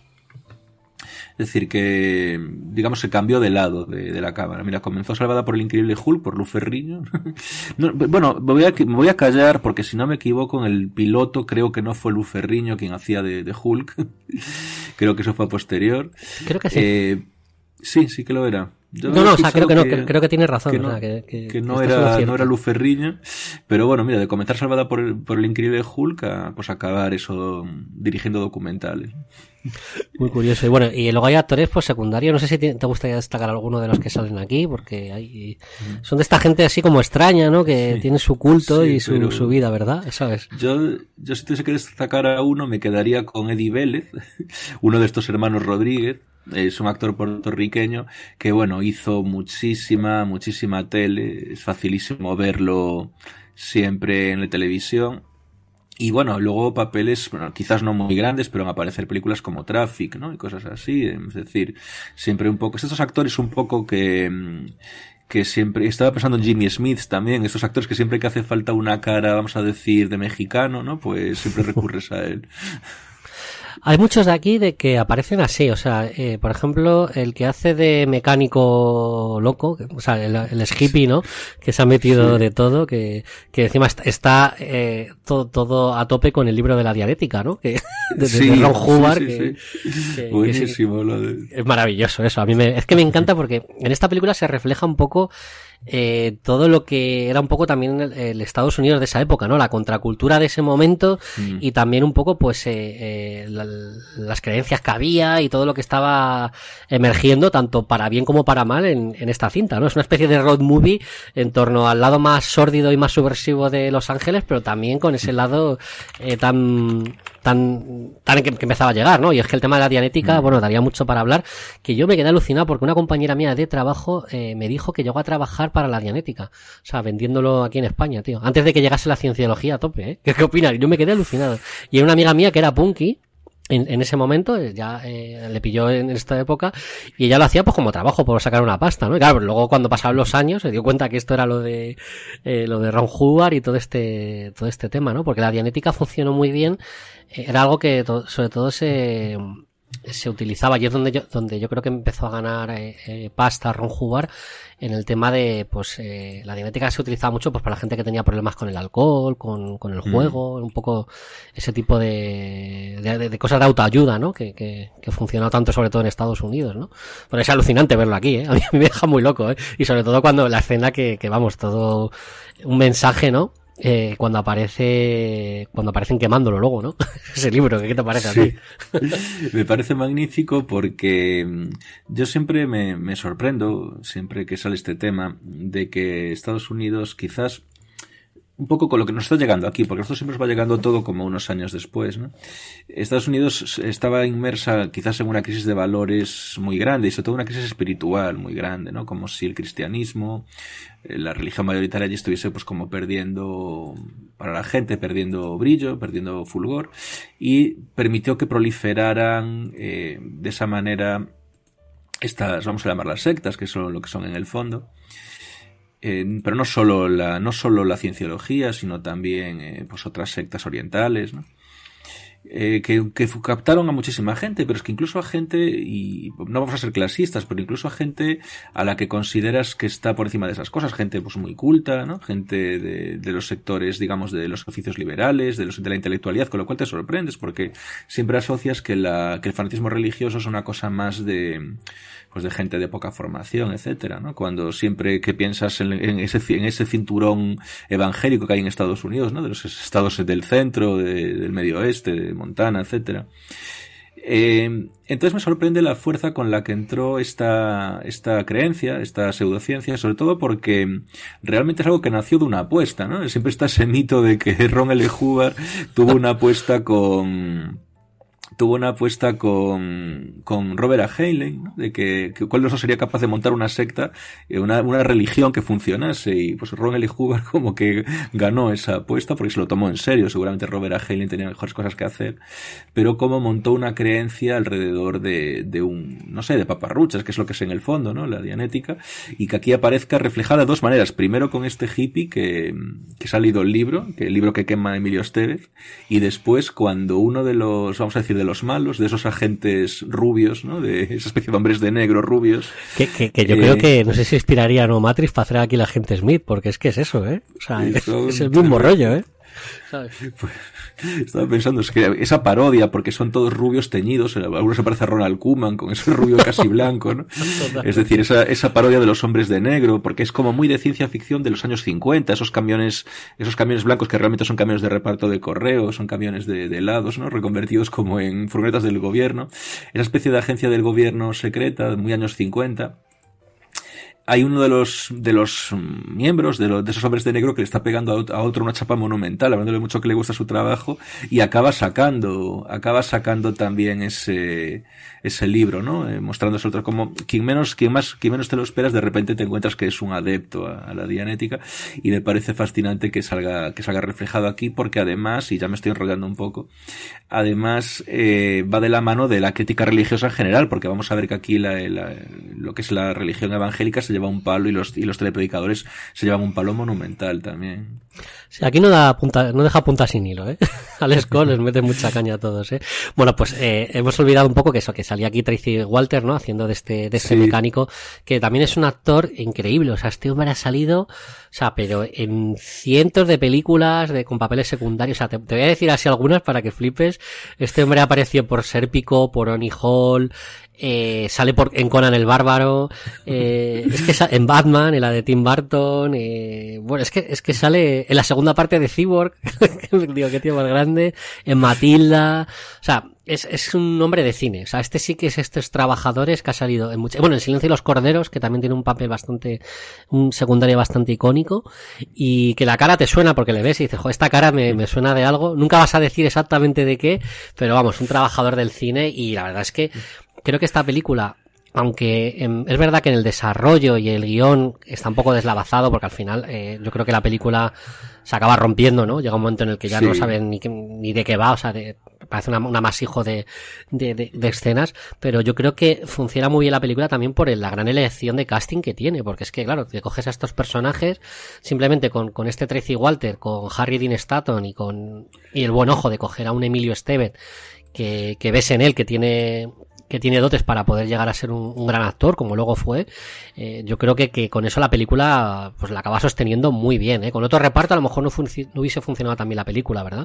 Es decir, que, digamos, se cambió de lado de, de la cámara. Mira, comenzó salvada por el increíble Hulk, por Lou Ferrigno. no, bueno, me voy, a, me voy a callar porque si no me equivoco, en el piloto creo que no fue Lou Ferrigno quien hacía de, de Hulk. Creo que eso fue posterior. Creo que sí. Eh, sí, sí que lo era. Yo no, no, o sea, creo que no, que, creo que tiene razón. Que no, o sea, que, que, que no que era, no era Lou Ferrigno. Pero bueno, mira, de comenzar salvada por el, por el increíble Hulk a, pues acabar eso dirigiendo documentales. Muy curioso. Y bueno, y luego hay actores pues secundarios. No sé si te, te gustaría destacar alguno de los que salen aquí, porque hay son de esta gente así como extraña, ¿no? Que sí, tiene su culto sí, y su, su vida, ¿verdad? ¿Sabes? Yo, yo si tuviese que destacar a uno, me quedaría con Eddie Vélez, uno de estos hermanos Rodríguez. Es un actor puertorriqueño que, bueno, hizo muchísima, muchísima tele. Es facilísimo verlo siempre en la televisión. Y bueno, luego papeles, bueno, quizás no muy grandes, pero van a aparecer películas como Traffic, ¿no? Y cosas así. Es decir, siempre un poco, estos actores un poco que, que siempre, estaba pensando en Jimmy Smith también, estos actores que siempre que hace falta una cara, vamos a decir, de mexicano, ¿no? Pues siempre recurres a él. Hay muchos de aquí de que aparecen así, o sea, eh, por ejemplo, el que hace de mecánico loco, o sea, el, el hippie, ¿no? Que se ha metido sí. de todo, que, que encima está, está eh, todo, todo a tope con el libro de la dialéctica, ¿no? Que, de, sí, de Ron Hubbard, sí, sí, que, sí. que, buenísimo que lo de... es maravilloso eso, a mí me, es que me encanta porque en esta película se refleja un poco eh, todo lo que era un poco también el, el Estados Unidos de esa época, ¿no? La contracultura de ese momento mm. y también un poco pues eh, eh, la, las creencias que había y todo lo que estaba emergiendo tanto para bien como para mal en, en esta cinta, ¿no? Es una especie de road movie en torno al lado más sórdido y más subversivo de Los Ángeles, pero también con ese lado eh, tan tan tan que, que empezaba a llegar, ¿no? Y es que el tema de la dianética, mm. bueno, daría mucho para hablar, que yo me quedé alucinado porque una compañera mía de trabajo eh, me dijo que llegó a trabajar para la dianética, o sea, vendiéndolo aquí en España, tío, antes de que llegase la cienciología a tope, ¿eh? ¿Qué, qué opinas? Yo me quedé alucinado. Y hay una amiga mía que era punky en, en ese momento, ya eh, le pilló en esta época, y ella lo hacía pues como trabajo por sacar una pasta, ¿no? Y claro, luego cuando pasaron los años se dio cuenta que esto era lo de eh, lo de Ron Hubbard y todo este todo este tema, ¿no? Porque la dianética funcionó muy bien, eh, era algo que to- sobre todo se se utilizaba, y es donde yo donde yo creo que empezó a ganar eh, eh, pasta Ron Hubbard, en el tema de pues eh, la dianética se utilizaba mucho pues para la gente que tenía problemas con el alcohol, con, con el juego, mm. un poco ese tipo de, de, de cosas de autoayuda, ¿no? Que, que, que funcionó tanto sobre todo en Estados Unidos, ¿no? Pero es alucinante verlo aquí, ¿eh? A mí me deja muy loco, ¿eh? Y sobre todo cuando la escena que, que vamos, todo un mensaje, ¿no? Eh, cuando aparece, cuando aparecen quemándolo luego, ¿no? Ese libro, ¿qué te parece a ti? Sí. Me parece magnífico porque yo siempre me, me sorprendo, siempre que sale este tema, de que Estados Unidos quizás, un poco con lo que nos está llegando aquí, porque esto siempre nos va llegando todo como unos años después, ¿no? Estados Unidos estaba inmersa quizás en una crisis de valores muy grande y sobre todo una crisis espiritual muy grande, ¿no? Como si el cristianismo, la religión mayoritaria allí estuviese pues como perdiendo, para la gente, perdiendo brillo, perdiendo fulgor, y permitió que proliferaran eh, de esa manera estas, vamos a llamarlas sectas, que son lo que son en el fondo. Eh, pero no solo la no solo la cienciología, sino también eh, pues otras sectas orientales, ¿no? Eh, que, que captaron a muchísima gente, pero es que incluso a gente, y no vamos a ser clasistas, pero incluso a gente a la que consideras que está por encima de esas cosas, gente pues muy culta, ¿no? Gente de, de los sectores, digamos, de los oficios liberales, de los de la intelectualidad, con lo cual te sorprendes, porque siempre asocias que la que el fanatismo religioso es una cosa más de pues de gente de poca formación, etcétera, ¿no? Cuando siempre que piensas en, en ese en ese cinturón evangélico que hay en Estados Unidos, ¿no? De los estados del centro, de, del medio oeste, de Montana, etcétera. Eh, entonces me sorprende la fuerza con la que entró esta, esta creencia, esta pseudociencia, sobre todo porque realmente es algo que nació de una apuesta, ¿no? Siempre está ese mito de que Ron L. Hubbard tuvo una apuesta con... tuvo una apuesta con, con Robert A. Heinlein, ¿no? De que, que cuál de los dos sería capaz de montar una secta, una, una religión que funcionase, y pues Ron L. Hubbard como que ganó esa apuesta porque se lo tomó en serio. Seguramente Robert A. Heinlein tenía mejores cosas que hacer, pero como montó una creencia alrededor de, de un, no sé, de paparruchas, que es lo que es en el fondo, ¿no? La dianética, y que aquí aparezca reflejada de dos maneras. Primero con este hippie que, que ha salido el libro, que el libro que quema Emilio Estevez, y después cuando uno de los, vamos a decir, de los los malos, de esos agentes rubios, ¿no? De esa especie de hombres de negro rubios. Que, que, que yo eh, creo que, no sé si inspiraría a No Matrix para hacer aquí la agente Smith, porque es que es eso, ¿eh? O sea, es, es el mismo rollo, ¿eh? ¿Sabes? Pues, estaba pensando, es que esa parodia, porque son todos rubios teñidos, algunos se parece a Ronald Koeman con ese rubio casi blanco, ¿no? Es decir, esa, esa parodia de los hombres de negro, porque es como muy de ciencia ficción de los años cincuenta, esos camiones, esos camiones blancos que realmente son camiones de reparto de correo, son camiones de, de helados, ¿no? Reconvertidos como en furgonetas del gobierno, esa especie de agencia del gobierno secreta, muy años cincuenta. Hay uno de los de los miembros de, los, de esos hombres de negro que le está pegando a, a otro una chapa monumental, hablándole mucho que le gusta su trabajo, y acaba sacando acaba sacando también ese ese libro, ¿no? Eh, mostrándose otro como quien menos quien más quien menos te lo esperas, de repente te encuentras que es un adepto a, a la dianética, y me parece fascinante que salga que salga reflejado aquí, porque además, y ya me estoy enrollando un poco, además eh, va de la mano de la crítica religiosa en general, porque vamos a ver que aquí la, la, lo que es la religión evangélica se lleva un palo, y los y los telepredicadores se llevan un palo monumental también. Sí, aquí no da punta, no deja punta sin hilo, ¿eh? Alex Cole les mete mucha caña a todos, ¿eh? Bueno, pues eh, hemos olvidado un poco que eso, que salía aquí Tracy Walter, ¿no? Haciendo de este, de este sí. mecánico, que también es un actor increíble. O sea, este hombre ha salido, o sea, pero en cientos de películas de con papeles secundarios. O sea, te, te voy a decir así algunas para que flipes. Este hombre apareció por Sérpico, por Oni Hall, eh, sale por, en Conan el Bárbaro, eh, es que en Batman, en la de Tim Burton, eh, bueno, es que, es que sale en la segunda parte de Cyborg, digo, qué tío más grande, en Matilda, o sea, es, es un hombre de cine, o sea, este sí que es estos trabajadores que ha salido en muchas, bueno, en Silencio y los Corderos, que también tiene un papel bastante, un secundario bastante icónico, y que la cara te suena porque le ves y dices, jo, esta cara me, me suena de algo, nunca vas a decir exactamente de qué, pero vamos, un trabajador del cine, y la verdad es que creo que esta película, aunque eh, es verdad que en el desarrollo y el guión está un poco deslavazado, porque al final eh, yo creo que la película se acaba rompiendo, ¿no? Llega un momento en el que ya sí. no saben ni, ni de qué va, o sea, de, parece una, un amasijo de, de, de, de escenas, pero yo creo que funciona muy bien la película también por el, la gran elección de casting que tiene, porque es que, claro, te coges a estos personajes simplemente con, con este Tracy Walter, con Harry Dean Stanton y con y el buen ojo de coger a un Emilio Estevez, que, que ves en él que tiene... que tiene dotes para poder llegar a ser un, un gran actor, como luego fue, eh, yo creo que, que con eso la película pues la acaba sosteniendo muy bien, ¿eh? Con otro reparto a lo mejor no, func- no hubiese funcionado también la película, ¿verdad?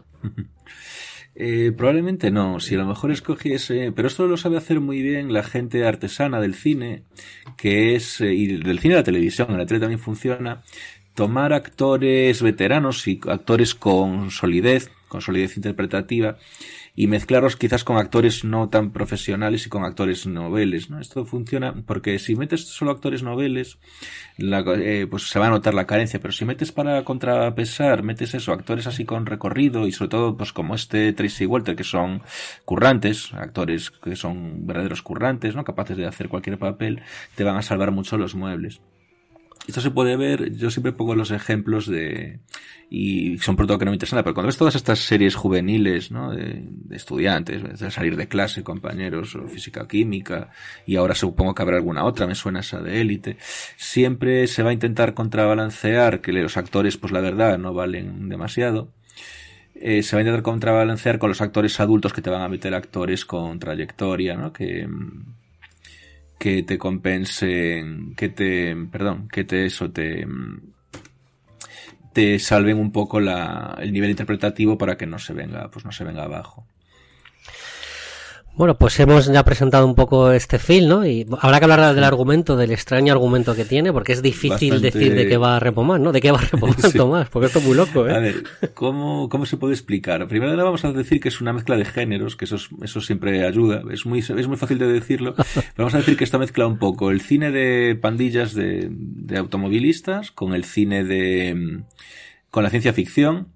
Eh, probablemente no, si a lo mejor escogiese, pero esto lo sabe hacer muy bien la gente artesana del cine, que es, eh, y del cine y la televisión, en la tele también funciona, tomar actores veteranos y actores con solidez, con solidez interpretativa, y mezclarlos quizás con actores no tan profesionales y con actores noveles, ¿no? Esto funciona porque si metes solo actores noveles, la, eh, pues se va a notar la carencia, pero si metes para contrapesar, metes eso, actores así con recorrido y sobre todo pues como este Tracy Walter, que son currantes, actores que son verdaderos currantes, ¿no? Capaces de hacer cualquier papel, te van a salvar mucho los muebles. Esto se puede ver, yo siempre pongo los ejemplos de, y son por todo que no me interesan, pero cuando ves todas estas series juveniles, ¿no? De, de estudiantes, de salir de clase, compañeros, o física, química, y ahora supongo que habrá alguna otra, me suena esa de Élite, siempre se va a intentar contrabalancear que los actores, pues la verdad, no valen demasiado. Eh, se va a intentar contrabalancear con los actores adultos que te van a meter actores con trayectoria, ¿no? Que, que te compensen, que te, perdón, que te eso, te, te salven un poco la, el nivel interpretativo para que no se venga, pues no se venga abajo. Bueno, pues hemos ya presentado un poco este film, ¿no? Y habrá que hablar del argumento, del extraño argumento que tiene, porque es difícil Bastante... decir de qué va a repomar, ¿no? De qué va a repomar sí. Tomás, porque esto es muy loco, ¿eh? A ver, ¿cómo, cómo se puede explicar? Primero nada vamos a decir que es una mezcla de géneros, que eso, eso siempre ayuda, es muy, es muy fácil de decirlo, pero vamos a decir que esto mezcla un poco el cine de pandillas de, de automovilistas con el cine de, con la ciencia ficción,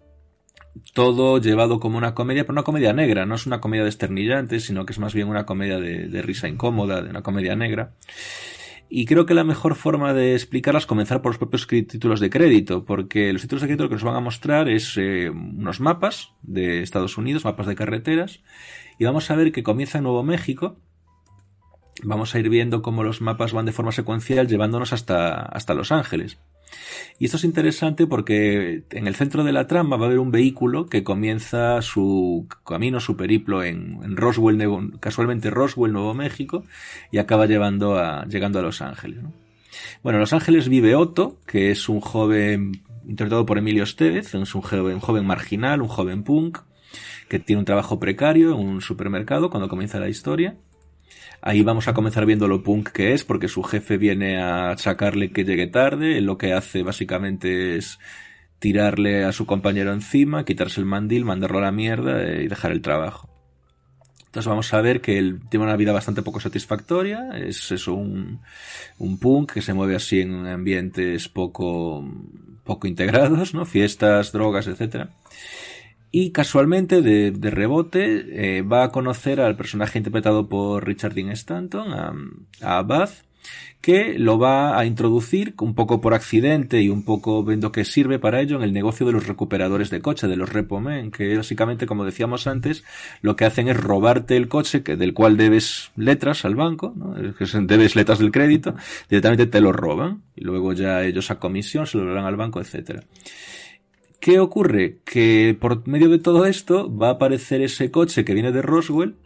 todo llevado como una comedia, pero una comedia negra, no es una comedia desternillante, sino que es más bien una comedia de, de risa incómoda, de una comedia negra. Y creo que la mejor forma de explicarla es comenzar por los propios títulos de crédito, porque los títulos de crédito lo que nos van a mostrar es eh, unos mapas de Estados Unidos, mapas de carreteras, y vamos a ver que comienza en Nuevo México. Vamos a ir viendo cómo los mapas van de forma secuencial llevándonos hasta, hasta Los Ángeles. Y esto es interesante porque en el centro de la trama va a haber un vehículo que comienza su camino, su periplo en, en Roswell, casualmente Roswell, Nuevo México, y acaba llevando a, llegando a Los Ángeles, ¿no? Bueno, en Los Ángeles vive Otto, que es un joven interpretado por Emilio Estevez, es un joven, un joven marginal, un joven punk, que tiene un trabajo precario en un supermercado cuando comienza la historia. Ahí vamos a comenzar viendo lo punk que es, porque su jefe viene a achacarle que llegue tarde. Él lo que hace básicamente es tirarle a su compañero encima, quitarse el mandil, mandarlo a la mierda y dejar el trabajo. Entonces vamos a ver que él tiene una vida bastante poco satisfactoria. Es eso, un, un punk que se mueve así en ambientes poco, poco integrados, ¿no? Fiestas, drogas, etcétera. Y casualmente, de, de rebote, eh, va a conocer al personaje interpretado por Richard Dean Stanton, a, a Buzz, que lo va a introducir un poco por accidente y un poco viendo que sirve para ello en el negocio de los recuperadores de coche, de los repo men, que básicamente, como decíamos antes, lo que hacen es robarte el coche que del cual debes letras al banco, ¿no? Que debes letras del crédito, directamente te lo roban y luego ya ellos a comisión se lo dan al banco, etcétera. ¿Qué ocurre? Que por medio de todo esto va a aparecer ese coche que viene de Roswell,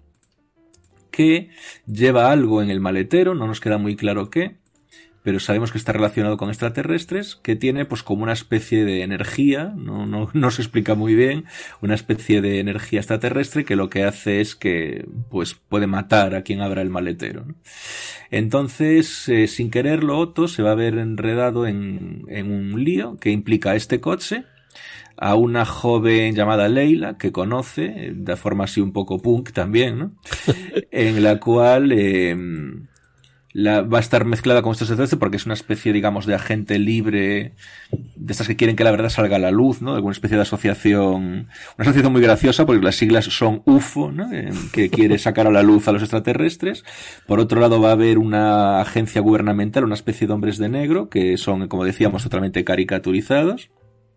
que lleva algo en el maletero, no nos queda muy claro qué, pero sabemos que está relacionado con extraterrestres, que tiene pues como una especie de energía, no, no, no se explica muy bien, una especie de energía extraterrestre que lo que hace es que pues puede matar a quien abra el maletero, ¿no? Entonces, eh, sin quererlo, Otto se va a ver enredado en, en un lío que implica este coche, a una joven llamada Leila, que conoce, de forma así un poco punk también, ¿no? En la cual eh, la, va a estar mezclada con estos extraterrestres porque es una especie, digamos, de agente libre, de estas que quieren que la verdad salga a la luz, ¿no? Alguna especie de asociación, una asociación muy graciosa porque las siglas son U F O, ¿no? Eh, que quiere sacar a la luz a los extraterrestres. Por otro lado va a haber una agencia gubernamental, una especie de hombres de negro, que son, como decíamos, totalmente caricaturizados.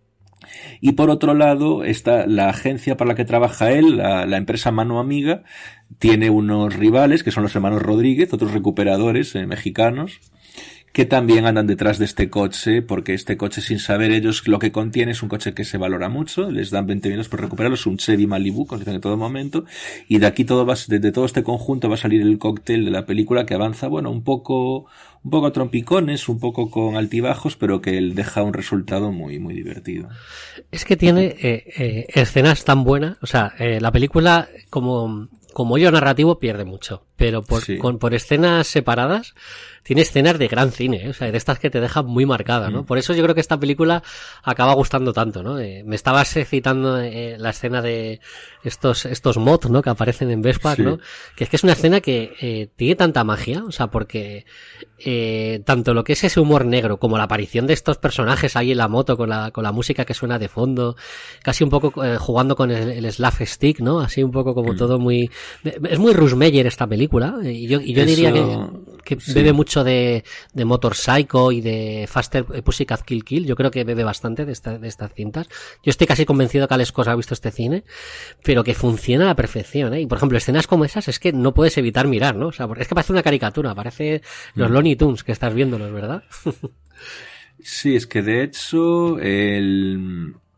Y por otro lado, está la agencia para la que trabaja él, la, la empresa Mano Amiga, tiene unos rivales que son los hermanos Rodríguez, otros recuperadores eh, mexicanos, que también andan detrás de este coche, porque este coche, sin saber ellos lo que contiene, es un coche que se valora mucho, les dan veinte minutos por recuperarlo, es un Chevy Malibu, como dicen en todo momento, y de aquí todo va, de todo este conjunto va a salir el cóctel de la película que avanza, bueno, un poco, un poco a trompicones, un poco con altibajos, pero que él deja un resultado muy, muy divertido. Es que tiene eh, eh, escenas tan buenas, o sea, eh, la película como, como yo narrativo pierde mucho, pero por, sí. con, por escenas separadas, tiene escenas de gran cine, ¿eh? O sea, de estas que te dejan muy marcada, ¿no? Mm. Por eso yo creo que esta película acaba gustando tanto, ¿no? Eh, me estabas citando eh, la escena de estos estos mods, ¿no? Que aparecen en Vespa, sí. ¿no? Que es que es una escena que eh, tiene tanta magia, o sea, porque eh, tanto lo que es ese humor negro como la aparición de estos personajes ahí en la moto con la con la música que suena de fondo, casi un poco eh, jugando con el, el slap stick, ¿no? Así un poco como mm. todo muy... Es muy Rush Meyer esta película, y yo, y yo Eso... diría que, que sí. bebe mucho de, de Motor Psycho y de Faster Pussycat Kill Kill. Yo creo que bebe bastante de, esta, de estas cintas. Yo estoy casi convencido que Alex Cosa ha visto este cine, pero que funciona a la perfección, ¿eh? Y por ejemplo, escenas como esas es que no puedes evitar mirar, ¿no? O sea, es que parece una caricatura, parece los mm. Looney Tunes que estás viéndolos, ¿verdad? Sí, es que de hecho el...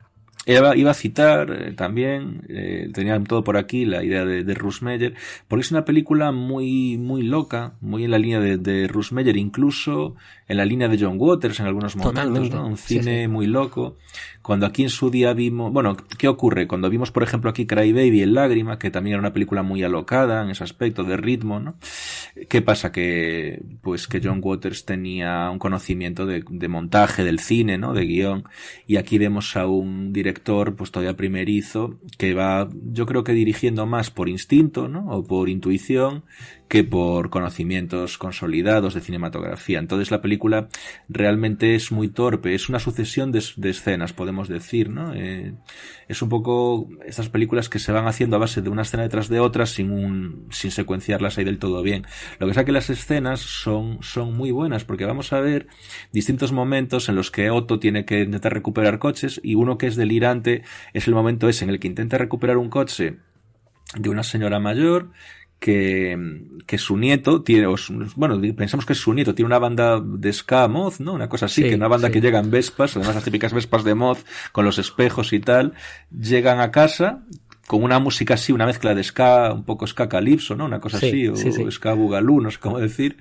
Iba, iba a citar eh, también, eh, tenía todo por aquí, la idea de, de Russ Meyer, porque es una película muy, muy loca, muy en la línea de, de Russ Meyer, incluso en la línea de John Waters en algunos momentos, Totalmente. ¿no? Un cine sí, sí. muy loco. Cuando aquí en su día vimos, bueno, ¿qué ocurre? Cuando vimos, por ejemplo, aquí Cry Baby en Lágrima, que también era una película muy alocada en ese aspecto de ritmo, ¿no? ¿Qué pasa? Que, pues, que John Waters tenía un conocimiento de, de montaje del cine, ¿no? De guión, y aquí vemos a un director, pues, todavía primerizo, que va, yo creo que dirigiendo más por instinto, ¿no? O por intuición, que por conocimientos consolidados de cinematografía. Entonces la película realmente es muy torpe, es una sucesión de, de escenas, podemos decir, ¿no? Eh, es un poco estas películas que se van haciendo a base de una escena detrás de otra sin un, sin secuenciarlas ahí del todo bien. Lo que pasa es que las escenas son, son muy buenas porque vamos a ver distintos momentos en los que Otto tiene que intentar recuperar coches, y uno que es delirante es el momento ese en el que intenta recuperar un coche de una señora mayor que, que su nieto tiene, o su, bueno, pensamos que es su nieto, tiene una banda de ska Moz, ¿no? Una cosa así, Sí, que una banda sí. que llega en Vespas, además las típicas Vespas de Moz, con los espejos y tal, llegan a casa con una música así, una mezcla de ska, un poco ska calipso, ¿no? Una cosa Sí, así, o sí, sí. ska bugalú, no sé cómo decir.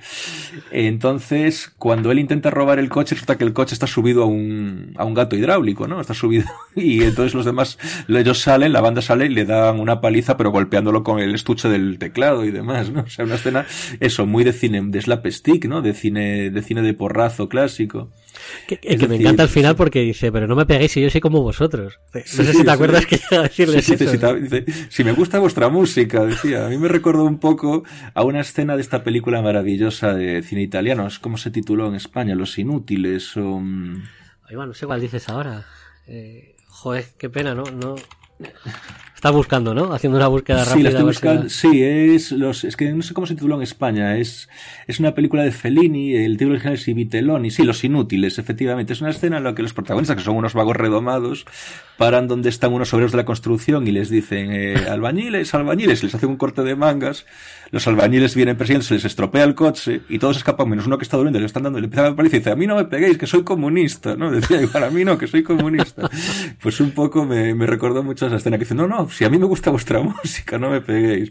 Entonces, cuando él intenta robar el coche, resulta que el coche está subido a un, a un gato hidráulico, ¿no? Está subido, y entonces los demás, ellos salen, la banda sale y le dan una paliza, pero golpeándolo con el estuche del teclado y demás, ¿no? O sea, una escena, eso, muy de cine, de slapstick, ¿no? De cine, de cine de porrazo clásico. Que, que me decir, encanta al final sí. porque dice, pero no me peguéis si yo soy como vosotros. No Sí, sé sí, si te sí. acuerdas que iba a decirles Sí, sí, eso. sí, sí, dice, si me gusta vuestra música, decía. A mí me recordó un poco a una escena de esta película maravillosa de cine italiano. Es como se tituló en España, Los Inútiles. O... Ay, va, no sé cuál dices ahora. Eh, joder, qué pena, ¿no? no... Estás buscando, ¿no? Haciendo una búsqueda rápida. Sí, la estoy a ver si buscando. la- Sí, es los, es que no sé cómo se tituló en España. Es, es una película de Fellini. El título original es I Vitelloni. Sí, Los Inútiles, efectivamente. Es una escena en la que los protagonistas, que son unos vagos redomados, paran donde están unos obreros de la construcción y les dicen, eh, albañiles, albañiles, les hacen un corte de mangas. Los albañiles vienen persiguiendo, se les estropea el coche y todos escapan, menos uno que está durmiendo, le están dando, le empiezan a dar paliza y dice, a mí no me peguéis, que soy comunista, ¿no? Decía igual, a mí no, que soy comunista. Pues un poco me, me recordó mucho esa escena que dice, no, no, si a mí me gusta vuestra música, no me peguéis.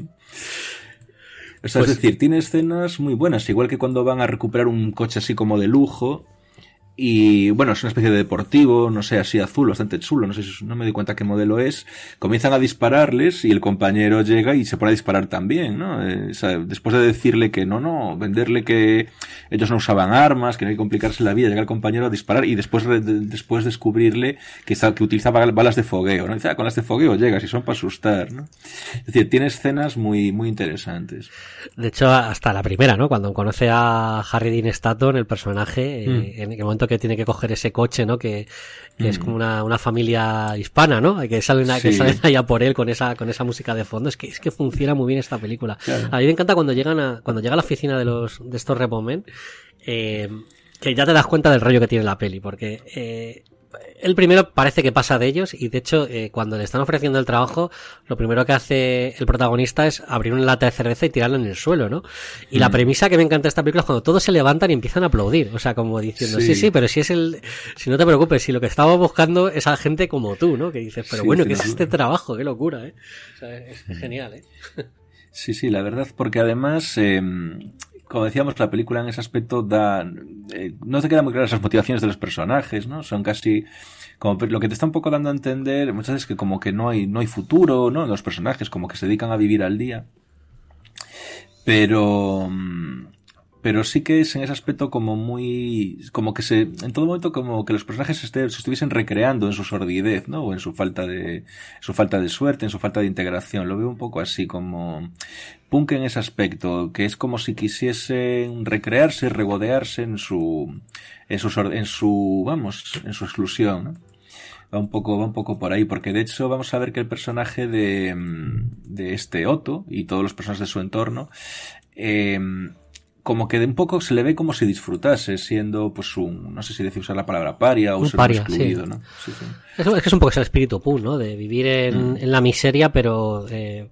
O sea, Pues- es decir, tiene escenas muy buenas, igual que cuando van a recuperar un coche así como de lujo. Y bueno, es una especie de deportivo, no sé, así azul, bastante chulo, no sé si no me doy cuenta qué modelo es. Comienzan a dispararles y el compañero llega y se pone a disparar también, ¿no? Eh, o sea, después de decirle que no, no, venderle que ellos no usaban armas, que no hay que complicarse la vida, llega el compañero a disparar y después de, de- después descubrirle que, sa- que utilizaba balas de fogueo, ¿no? Dice, ah, con las de fogueo llegas y son para asustar, ¿no? Es decir, tiene escenas muy, muy interesantes. De hecho, hasta la primera, ¿no? Cuando conoce a Harry Dean Stanton, el personaje, Mm. eh, en el momento que tiene que coger ese coche, ¿no? Que, que Mm. es como una, una familia hispana, ¿no? Que salen, a- que Sí. salen allá por él con esa, con esa música de fondo. Es que, es que funciona muy bien esta película. Claro. A mí me encanta cuando llegan a, cuando llega a la oficina de los, de estos Repomen, eh, que ya te das cuenta del rollo que tiene la peli, porque, eh, el primero parece que pasa de ellos y de hecho eh, cuando le están ofreciendo el trabajo lo primero que hace el protagonista es abrir una lata de cerveza y tirarla en el suelo, ¿no? Y la Mm. premisa que me encanta de esta película es cuando todos se levantan y empiezan a aplaudir, o sea, como diciendo, sí, sí, Sí. pero si es el, si no te preocupes, si lo que estamos buscando es a gente como tú, ¿no? Que dices, pero Sí, bueno, sí, ¿qué no, es no. este trabajo? Qué locura, ¿eh? O sea, es, es genial, ¿eh? Sí, sí, la verdad, porque además, eh, como decíamos, la película en ese aspecto da, eh, no te quedan muy claras las motivaciones de los personajes, ¿no? Son casi, como lo que te está un poco dando a entender, muchas veces que como que no hay, no hay futuro, ¿no? Los personajes como que se dedican a vivir al día. Pero, mm, pero sí que es en ese aspecto como muy, como que se, en todo momento como que los personajes se, esté- se estuviesen recreando en su sordidez, ¿no? O en su falta de, su falta de suerte, en su falta de integración. Lo veo un poco así como punk en ese aspecto, que es como si quisiesen recrearse, regodearse en su, en su, sor- en su, vamos, en su exclusión, ¿no? Va un poco, va un poco por ahí, porque de hecho vamos a ver que el personaje de, de este Otto y todos los personajes de su entorno, eh, como que de un poco se le ve como si disfrutase siendo pues un, no sé si decir usar la palabra paria o Un ser paria, un excluido, sí. ¿no? Sí, sí. Es, es que es un poco ese espíritu punk, ¿no? De vivir en, Mm. en la miseria, pero eh,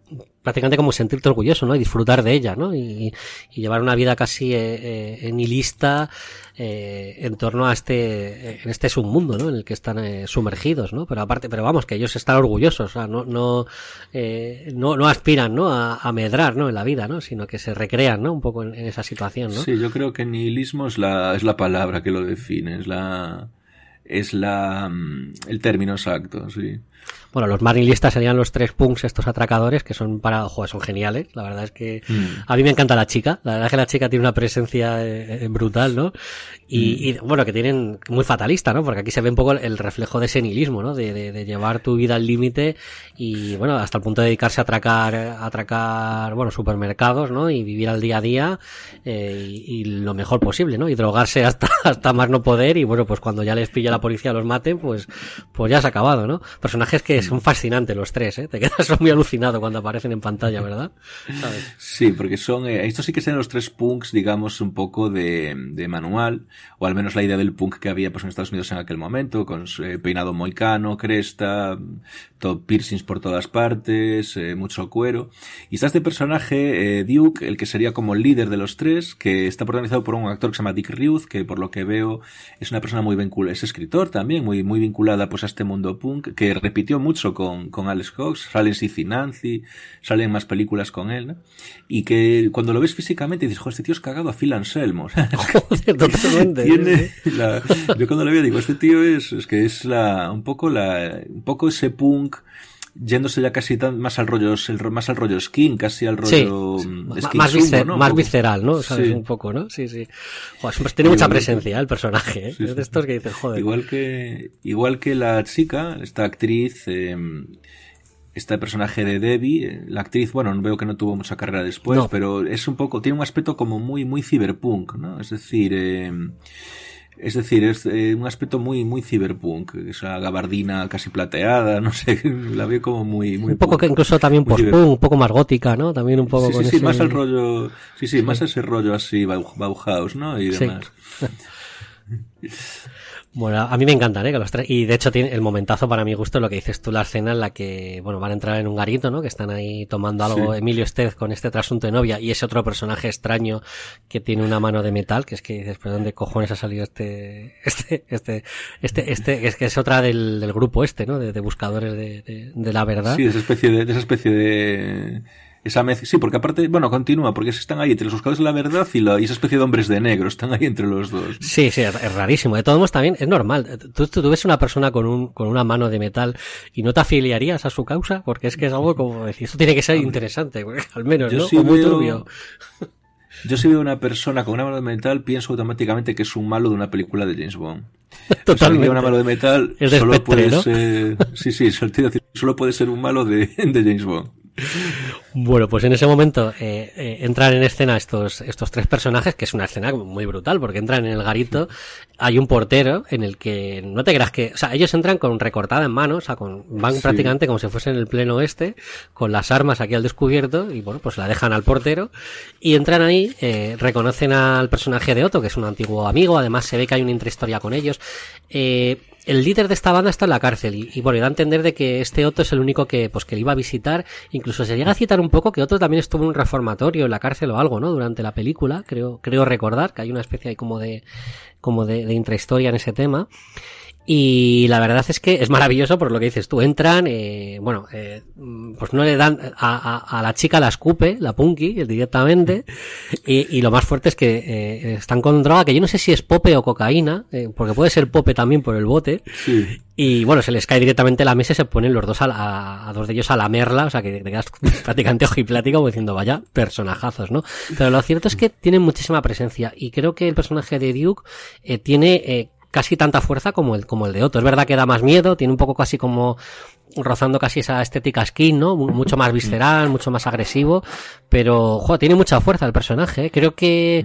prácticamente como sentirte orgulloso, ¿no? Y disfrutar de ella, ¿no? Y, y llevar una vida casi eh, eh, nihilista eh, en torno a este, en este submundo, ¿no? En el que están eh, sumergidos, ¿no? Pero aparte, pero vamos, que ellos están orgullosos, o sea, no, no, eh, no, no aspiran, ¿no? A, a medrar, ¿no? En la vida, ¿no? Sino que se recrean, ¿no? Un poco en, en esa situación, ¿no? Sí, yo creo que nihilismo es la, es la palabra que lo define, es la, es la, el término exacto, sí. Bueno, los más nihilistas serían los tres punks, estos atracadores, que son para, ojo, son geniales. La verdad es que mm. a mí me encanta la chica. La verdad es que la chica tiene una presencia eh, brutal, ¿no? Y, mm. y, bueno, que tienen muy fatalista, ¿no? Porque aquí se ve un poco el reflejo de ese nihilismo, ¿no? De, de, de llevar tu vida al límite y, bueno, hasta el punto de dedicarse a atracar, a atracar, bueno, supermercados, ¿no? Y vivir al día a día, eh, y, y lo mejor posible, ¿no? Y drogarse hasta, hasta más no poder y, bueno, pues cuando ya les pilla la policía, los maten, pues, pues ya se ha acabado, ¿no? Personajes que son fascinantes los tres, ¿eh? Te quedas muy alucinado cuando aparecen en pantalla, ¿verdad? ¿Sabes? Sí, porque son, eh, estos sí que son los tres punks, digamos, un poco de, de manual, o al menos la idea del punk que había pues en Estados Unidos en aquel momento, con eh, peinado moicano, cresta, todo piercings por todas partes, eh, mucho cuero. Y está este personaje, eh, Duke, el que sería como el líder de los tres, que está protagonizado por un actor que se llama Dick Ruth, que por lo que veo es una persona muy vinculada, es escritor también, muy, muy vinculada pues a este mundo punk, que repitió mucho con, con Alex Cox, sale en Sissy Nancy, salen más películas con él, ¿no? Y que cuando lo ves físicamente dices, joder, este tío es cagado a Phil Anselmo. Joder, totalmente. Tiene la, yo cuando lo veo digo, este tío es, es que es la, un poco la, un poco ese punk, yéndose ya casi tan, más al rollo, más al rollo skin, casi al rollo sí, skin más, sumo, viscer, ¿no? más visceral, ¿no? ¿Sabes? Sí. Un poco, ¿no? Sí, sí. Joder, pues tiene mucha presencia, ¿eh? El personaje, ¿eh? Sí, sí. Es de estos que dices, joder. Igual que, igual que la chica, esta actriz, eh, este personaje de Debbie, la actriz, bueno, veo que no tuvo mucha carrera después, no. Pero es un poco, tiene un aspecto como muy, muy cyberpunk, ¿no? Es decir, eh, Es decir, es eh, un aspecto muy muy cyberpunk, esa gabardina casi plateada, no sé, la veo como muy muy un poco punk, que incluso también post-punk, un poco más gótica, ¿no? También un poco sí, con sí, ese... sí, más al rollo, sí, sí, sí, más ese rollo así Bauhaus, ¿no? Y demás. Sí. Bueno, a mí me encantan, ¿eh? Que los tres, y de hecho tiene el momentazo para mi gusto, lo que dices tú, la escena en la que, bueno, van a entrar en un garito, ¿no? Que están ahí tomando algo, sí. Emilio Estez con este trasunto de novia y ese otro personaje extraño que tiene una mano de metal, que es que dices, ¿pero dónde cojones ha salido este, este, este, este, este, es que es otra del, del grupo este, ¿no? De, de buscadores de, de, de la verdad. Sí, de esa especie de, de esa especie de, esa mez... sí, porque aparte, bueno, continúa, porque están ahí entre los buscadores de la verdad y, la, y esa especie de hombres de negro, están ahí entre los dos. Sí, sí, es rarísimo. De todos modos también es normal. Tú, tú, tú ves una persona con un, con una mano de metal y no te afiliarías a su causa, porque es que es algo como decir, esto tiene que ser interesante, al menos, yo ¿no? Sí o muy veo... turbio. Yo si veo una persona con una mano de metal, pienso automáticamente que es un malo de una película de James Bond. Totalmente. O sea, una mano de metal es de solo espectre, puede ¿no? ser, sí, sí, solo puede ser un malo de, de James Bond. Bueno, pues en ese momento eh, eh, entran en escena estos estos tres personajes, que es una escena muy brutal, porque entran en el garito, hay un portero en el que no te creas que, o sea, ellos entran con recortada en mano, o sea, con, van sí. prácticamente como si fuesen en el pleno oeste, con las armas aquí al descubierto, y bueno, pues la dejan al portero, y entran ahí, eh, reconocen al personaje de Otto, que es un antiguo amigo, además se ve que hay una intrahistoria con ellos, eh, el líder de esta banda está en la cárcel y, y bueno, y da a entender de que este Otto es el único que, pues, que le iba a visitar. Incluso se llega a citar un poco que Otto también estuvo en un reformatorio en la cárcel o algo, ¿no? Durante la película, creo, creo recordar que hay una especie ahí como de, como de, de intrahistoria en ese tema. Y la verdad es que es maravilloso por lo que dices tú. Entran, eh, bueno, eh, pues no le dan a, a, a la chica la escupe, la punky, directamente. Y, y lo más fuerte es que eh, están con droga, que yo no sé si es pope o cocaína, eh, porque puede ser pope también por el bote. Sí. Y bueno, se les cae directamente la mesa y se ponen los dos a, a, a dos de ellos a lamerla, o sea que te quedas prácticamente ojiplático como diciendo, vaya personajazos, ¿no? Pero lo cierto es que tienen muchísima presencia y creo que el personaje de Duke eh, tiene eh, casi tanta fuerza como el como el de Otto. Es verdad que da más miedo, tiene un poco casi como rozando casi esa estética skin, ¿no? Mucho más visceral, mucho más agresivo, pero, jo, tiene mucha fuerza el personaje, ¿eh? Creo que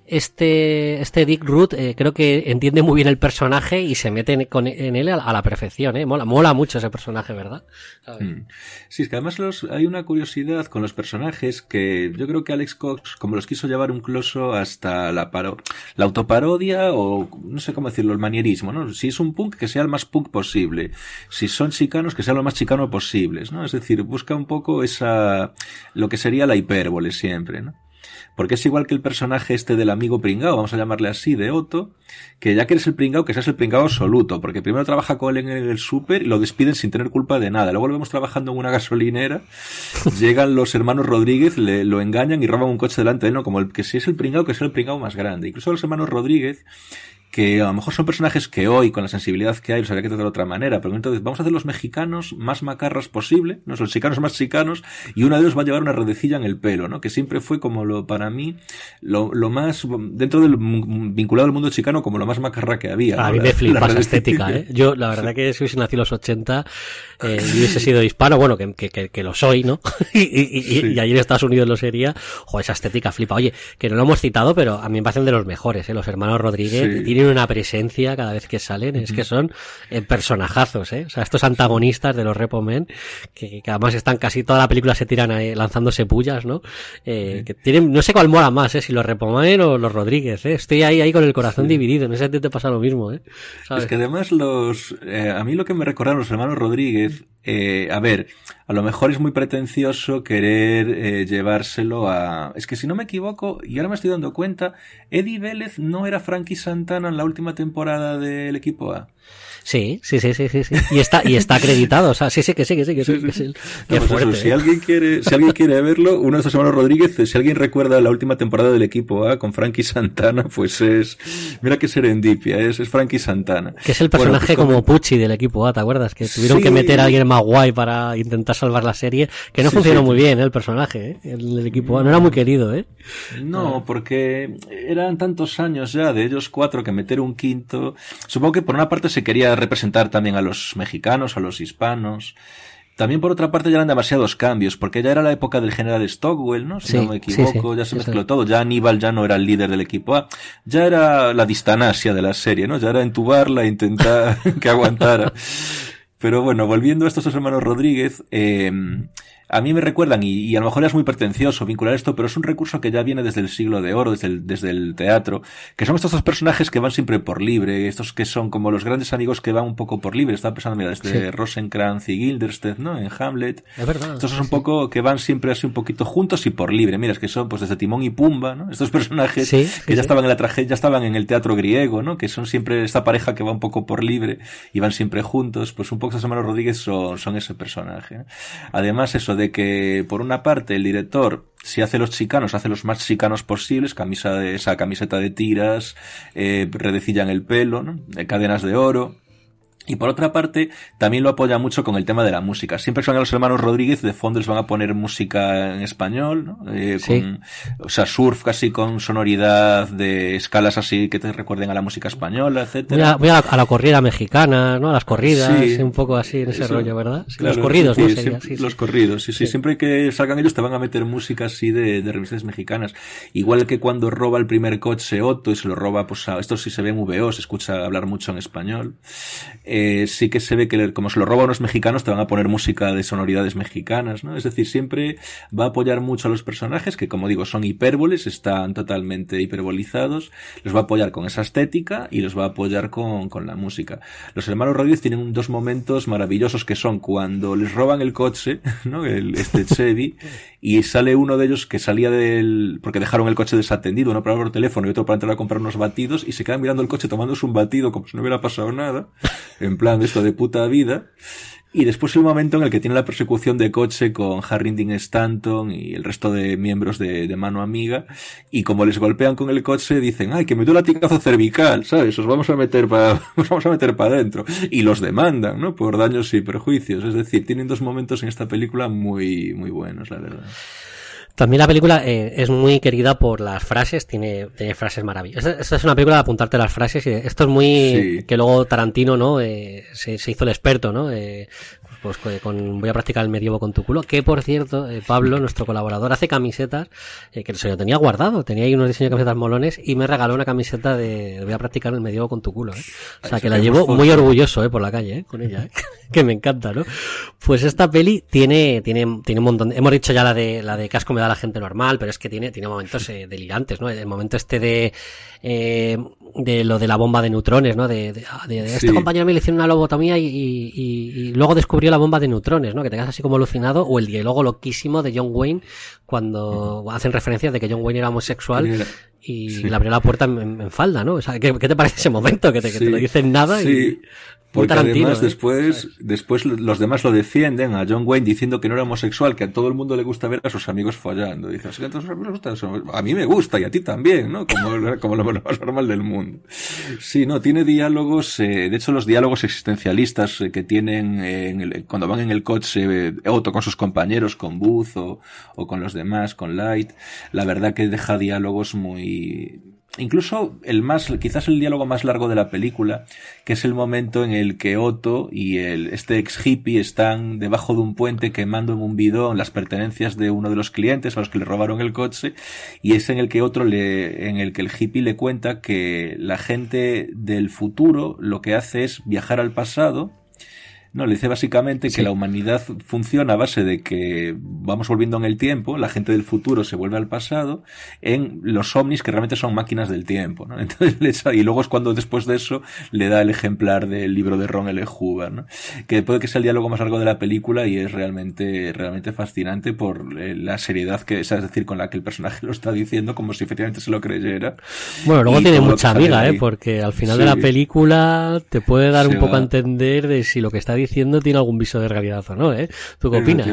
este este Dick Root eh, creo que entiende muy bien el personaje y se mete en, con, en él a, a la perfección, ¿eh? Mola, mola mucho ese personaje, ¿verdad? Mm. Sí, es que además los, hay una curiosidad con los personajes que yo creo que Alex Cox, como los quiso llevar un closo hasta la paro, la autoparodia o no sé cómo decirlo, el manierismo, ¿no? Si es un punk, que sea el más punk posible. Si son chicanos, que sea lo más chicano posibles, ¿no? Es decir, busca un poco esa, lo que sería la hipérbole siempre, ¿no? Porque es igual que el personaje este del amigo pringao, vamos a llamarle así, de Otto, que ya que eres el pringao, que seas el pringao absoluto, porque primero trabaja con él en el súper y lo despiden sin tener culpa de nada. Luego lo vemos trabajando en una gasolinera, llegan los hermanos Rodríguez, le, lo engañan y roban un coche delante de él, ¿no? Como el que si es el pringao, que es el pringao más grande. Incluso los hermanos Rodríguez, que a lo mejor son personajes que hoy, con la sensibilidad que hay, los habría que tratar de otra manera, pero entonces vamos a hacer los mexicanos más macarras posible, ¿no? Los chicanos más chicanos, y uno de ellos va a llevar una redecilla en el pelo, ¿no? Que siempre fue como lo, para mí, lo, lo más, dentro del, vinculado al mundo chicano, como lo más macarra que había, ¿no? A mí me flipa esa estética, ¿eh? Yo, la verdad que si hubiese nacido en los ochenta, eh, y hubiese sido hispano, bueno, que, que, que, que lo soy, ¿no? y, y, y, sí. y allí en Estados Unidos lo sería, joder, esa estética flipa. Oye, que no lo hemos citado, pero a mí me parecen de los mejores, ¿eh? Los hermanos Rodríguez, sí. Tienen una presencia cada vez que salen, es que son eh, personajazos, ¿eh? O sea, estos antagonistas de los Repo Men, que, que además están casi toda la película se tiran ahí lanzándose pullas, ¿no? Eh, sí. Que tienen, no sé cuál mola más, ¿eh? Si los Repo Men o los Rodríguez, ¿eh? Estoy ahí, ahí con el corazón sí. dividido, no sé si te pasa lo mismo, ¿eh? ¿Sabes? Es que además los, eh, a mí lo que me recordaron los hermanos Rodríguez, eh, a ver, a lo mejor es muy pretencioso querer eh, llevárselo a... Es que si no me equivoco, y ahora me estoy dando cuenta, Eddie Vélez no era Frankie Santana en la última temporada del equipo A. Sí, sí, sí, sí, sí, sí. Y está, y está acreditado, o sea, sí, sí, que sí, que sí, que sí, que sí. Qué no, pues fuerte. Eso, si alguien quiere, si alguien quiere verlo, uno de estos hermanos Rodríguez, si alguien recuerda la última temporada del equipo A con Frankie Santana, pues es, mira qué serendipia, es, es Frankie Santana. Que es el personaje bueno, pues como, como Pucci del equipo A, ¿te acuerdas? Que tuvieron sí. que meter a alguien más guay para intentar salvar la serie, que no sí, funcionó sí. muy bien, ¿eh? El personaje, ¿eh? El del equipo A, no era muy querido, ¿eh? No, porque eran tantos años ya de ellos cuatro que meter un quinto, supongo que por una parte se quería representar también a los mexicanos, a los hispanos. También por otra parte ya eran demasiados cambios, porque ya era la época del general Stockwell, ¿no? Si sí, no me equivoco, sí, sí, ya se mezcló sí. todo. Ya Aníbal ya no era el líder del equipo A. Ya era la distanasia de la serie, ¿no? Ya era entubarla e intentar que aguantara. Pero bueno, volviendo a estos dos hermanos Rodríguez, eh, a mí me recuerdan, y, y a lo mejor es muy pretencioso vincular esto, pero es un recurso que ya viene desde el siglo de oro, desde el, desde el teatro, que son estos dos personajes que van siempre por libre, estos que son como los grandes amigos que van un poco por libre. Estaba pensando, mira, desde sí. Rosencrantz y Guildenstern, ¿no? En Hamlet. Es verdad. Estos son sí. un poco que van siempre así un poquito juntos y por libre. Mira, es que son pues desde Timón y Pumba, ¿no? Estos personajes sí, sí, que ya sí. estaban en la tragedia, ya estaban en el teatro griego, ¿no? Que son siempre esta pareja que va un poco por libre y van siempre juntos. Pues un poco estos hermanos Rodríguez son, son ese personaje, ¿no? Además, eso de que por una parte el director, si hace los chicanos, hace los más chicanos posibles, camisa de, esa camiseta de tiras, eh, redecilla en el pelo, ¿no? Cadenas de oro. Y por otra parte, también lo apoya mucho con el tema de la música. Siempre que van a los hermanos Rodríguez, de fondo les van a poner música en español, ¿no? Eh, sí. con, o sea, surf casi con sonoridad de escalas así que te recuerden a la música española, etcétera. Voy a, voy a, a la corrida mexicana, ¿no? A las corridas, sí. un poco así en ese Eso, rollo, ¿verdad? Sí, claro, los corridos, sí, ¿no? Sería, sí, sí, los sí. corridos, sí, sí, sí. Siempre que salgan ellos te van a meter música así de, de revistas mexicanas. Igual que cuando roba el primer coche Otto y se lo roba, pues a, esto sí se ve en V O, se escucha hablar mucho en español. Eh, sí que se ve que como se lo roban unos mexicanos te van a poner música de sonoridades mexicanas, ¿no? Es decir, siempre va a apoyar mucho a los personajes que, como digo, son hipérboles, están totalmente hiperbolizados, los va a apoyar con esa estética y los va a apoyar con, con la música. Los hermanos Rodríguez tienen dos momentos maravillosos que son cuando les roban el coche, ¿no? El, este Chevy, y sale uno de ellos que salía del, porque dejaron el coche desatendido, uno para hablar por teléfono y otro para entrar a comprar unos batidos, y se quedan mirando el coche tomándose un batido como si no hubiera pasado nada, en plan de esto de puta vida. Y después el momento en el que tiene la persecución de coche con Harry Dean Stanton y el resto de miembros de, de Mano Amiga, y como les golpean con el coche dicen, ay, que me dio un latigazo cervical, ¿sabes? Os vamos a meter para, os vamos a meter para adentro. Y los demandan, ¿no? Por daños y perjuicios. Es decir, tienen dos momentos en esta película muy, muy buenos, la verdad. También la película eh, es muy querida por las frases, tiene, tiene frases maravillosas. Esta es una película de apuntarte las frases y esto es muy... Sí. Que luego Tarantino, ¿no? Eh, se, se hizo el experto, ¿no? Eh, pues con voy a practicar el medievo con tu culo, que por cierto, eh, Pablo, nuestro colaborador, hace camisetas, eh, que se lo tenía guardado, tenía ahí unos diseños de camisetas molones y me regaló una camiseta de voy a practicar el medievo con tu culo, ¿eh? O sea, que la llevo muy orgulloso, ¿eh? Por la calle, ¿eh? Con ella, ¿eh? Que me encanta, ¿no? Pues esta peli tiene, tiene, tiene un montón de, hemos dicho ya la de, la de casco me da la gente normal, pero es que tiene, tiene momentos eh, delirantes, ¿no? El momento este de, eh, de lo de la bomba de neutrones, ¿no? De, de, de, de este sí. compañero me le hicieron una lobotomía y, y, y, y luego descubrió la bomba de neutrones, ¿no? Que te quedas así como alucinado, o el diálogo loquísimo de John Wayne cuando uh-huh. hacen referencias de que John Wayne era homosexual era... y sí. le abrió la puerta en, en falda, ¿no? O sea, ¿qué, qué te parece ese momento? Que te, sí. que te lo dicen nada sí. y... Porque Tarantino, además ¿eh? después, ¿sabes? después los demás lo defienden a John Wayne diciendo que no era homosexual, que a todo el mundo le gusta ver a sus amigos follando. Y dices, ¿a todos les gusta eso? A mí me gusta y a ti también, ¿no? Como, como lo más normal del mundo. Sí, no, tiene diálogos, eh, de hecho los diálogos existencialistas eh, que tienen eh, en el, cuando van en el coche eh, Otto con sus compañeros, con Booth o, o con los demás, con Light, la verdad que deja diálogos muy... Incluso el más, quizás el diálogo más largo de la película, que es el momento en el que Otto y el, este ex hippie están debajo de un puente quemando en un bidón las pertenencias de uno de los clientes a los que le robaron el coche, y es en el que otro le, en el que el hippie le cuenta que la gente del futuro lo que hace es viajar al pasado. No, le dice básicamente que sí. la humanidad funciona a base de que vamos volviendo en el tiempo, la gente del futuro se vuelve al pasado, en los ovnis que realmente son máquinas del tiempo, ¿no? Entonces, le echa, y luego es cuando después de eso le da el ejemplar del libro de Ron L. Hubbard, ¿no? Que puede que sea el diálogo más largo de la película y es realmente, realmente fascinante por la seriedad que es, es decir, con la que el personaje lo está diciendo, como si efectivamente se lo creyera. Bueno, luego tiene mucha amiga, ¿eh? Porque al final sí. de la película te puede dar se un poco va. a entender de si lo que está diciendo diciendo tiene algún viso de realidad o no, ¿eh? ¿Tú qué opinas?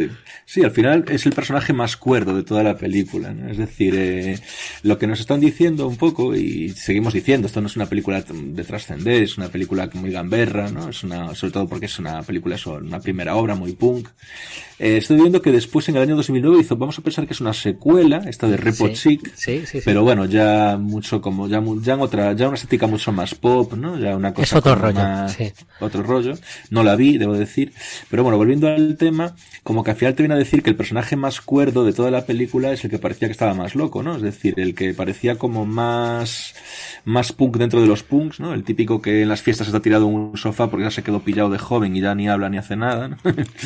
Sí, al final es el personaje más cuerdo de toda la película, ¿no? Es decir, eh, lo que nos están diciendo un poco, y seguimos diciendo, esto no es una película de trascender, es una película muy gamberra, ¿no? Es una, sobre todo porque es una película, eso, una primera obra muy punk. Eh, estoy viendo que después en el año dos mil nueve hizo, vamos a pensar que es una secuela, esta de Repo sí, Chic, sí, sí, sí. pero bueno, ya mucho como, ya, ya en otra, ya una estética mucho más pop, ¿no? Ya una cosa es otro rollo, más, sí. otro rollo. No la vi, debo decir, pero bueno, volviendo al tema, como que al final te viene a decir que el personaje más cuerdo de toda la película es el que parecía que estaba más loco, ¿no? Es decir, el que parecía como más, más punk dentro de los punks, ¿no? El típico que en las fiestas está tirado en un sofá porque ya se quedó pillado de joven y ya ni habla ni hace nada, ¿no?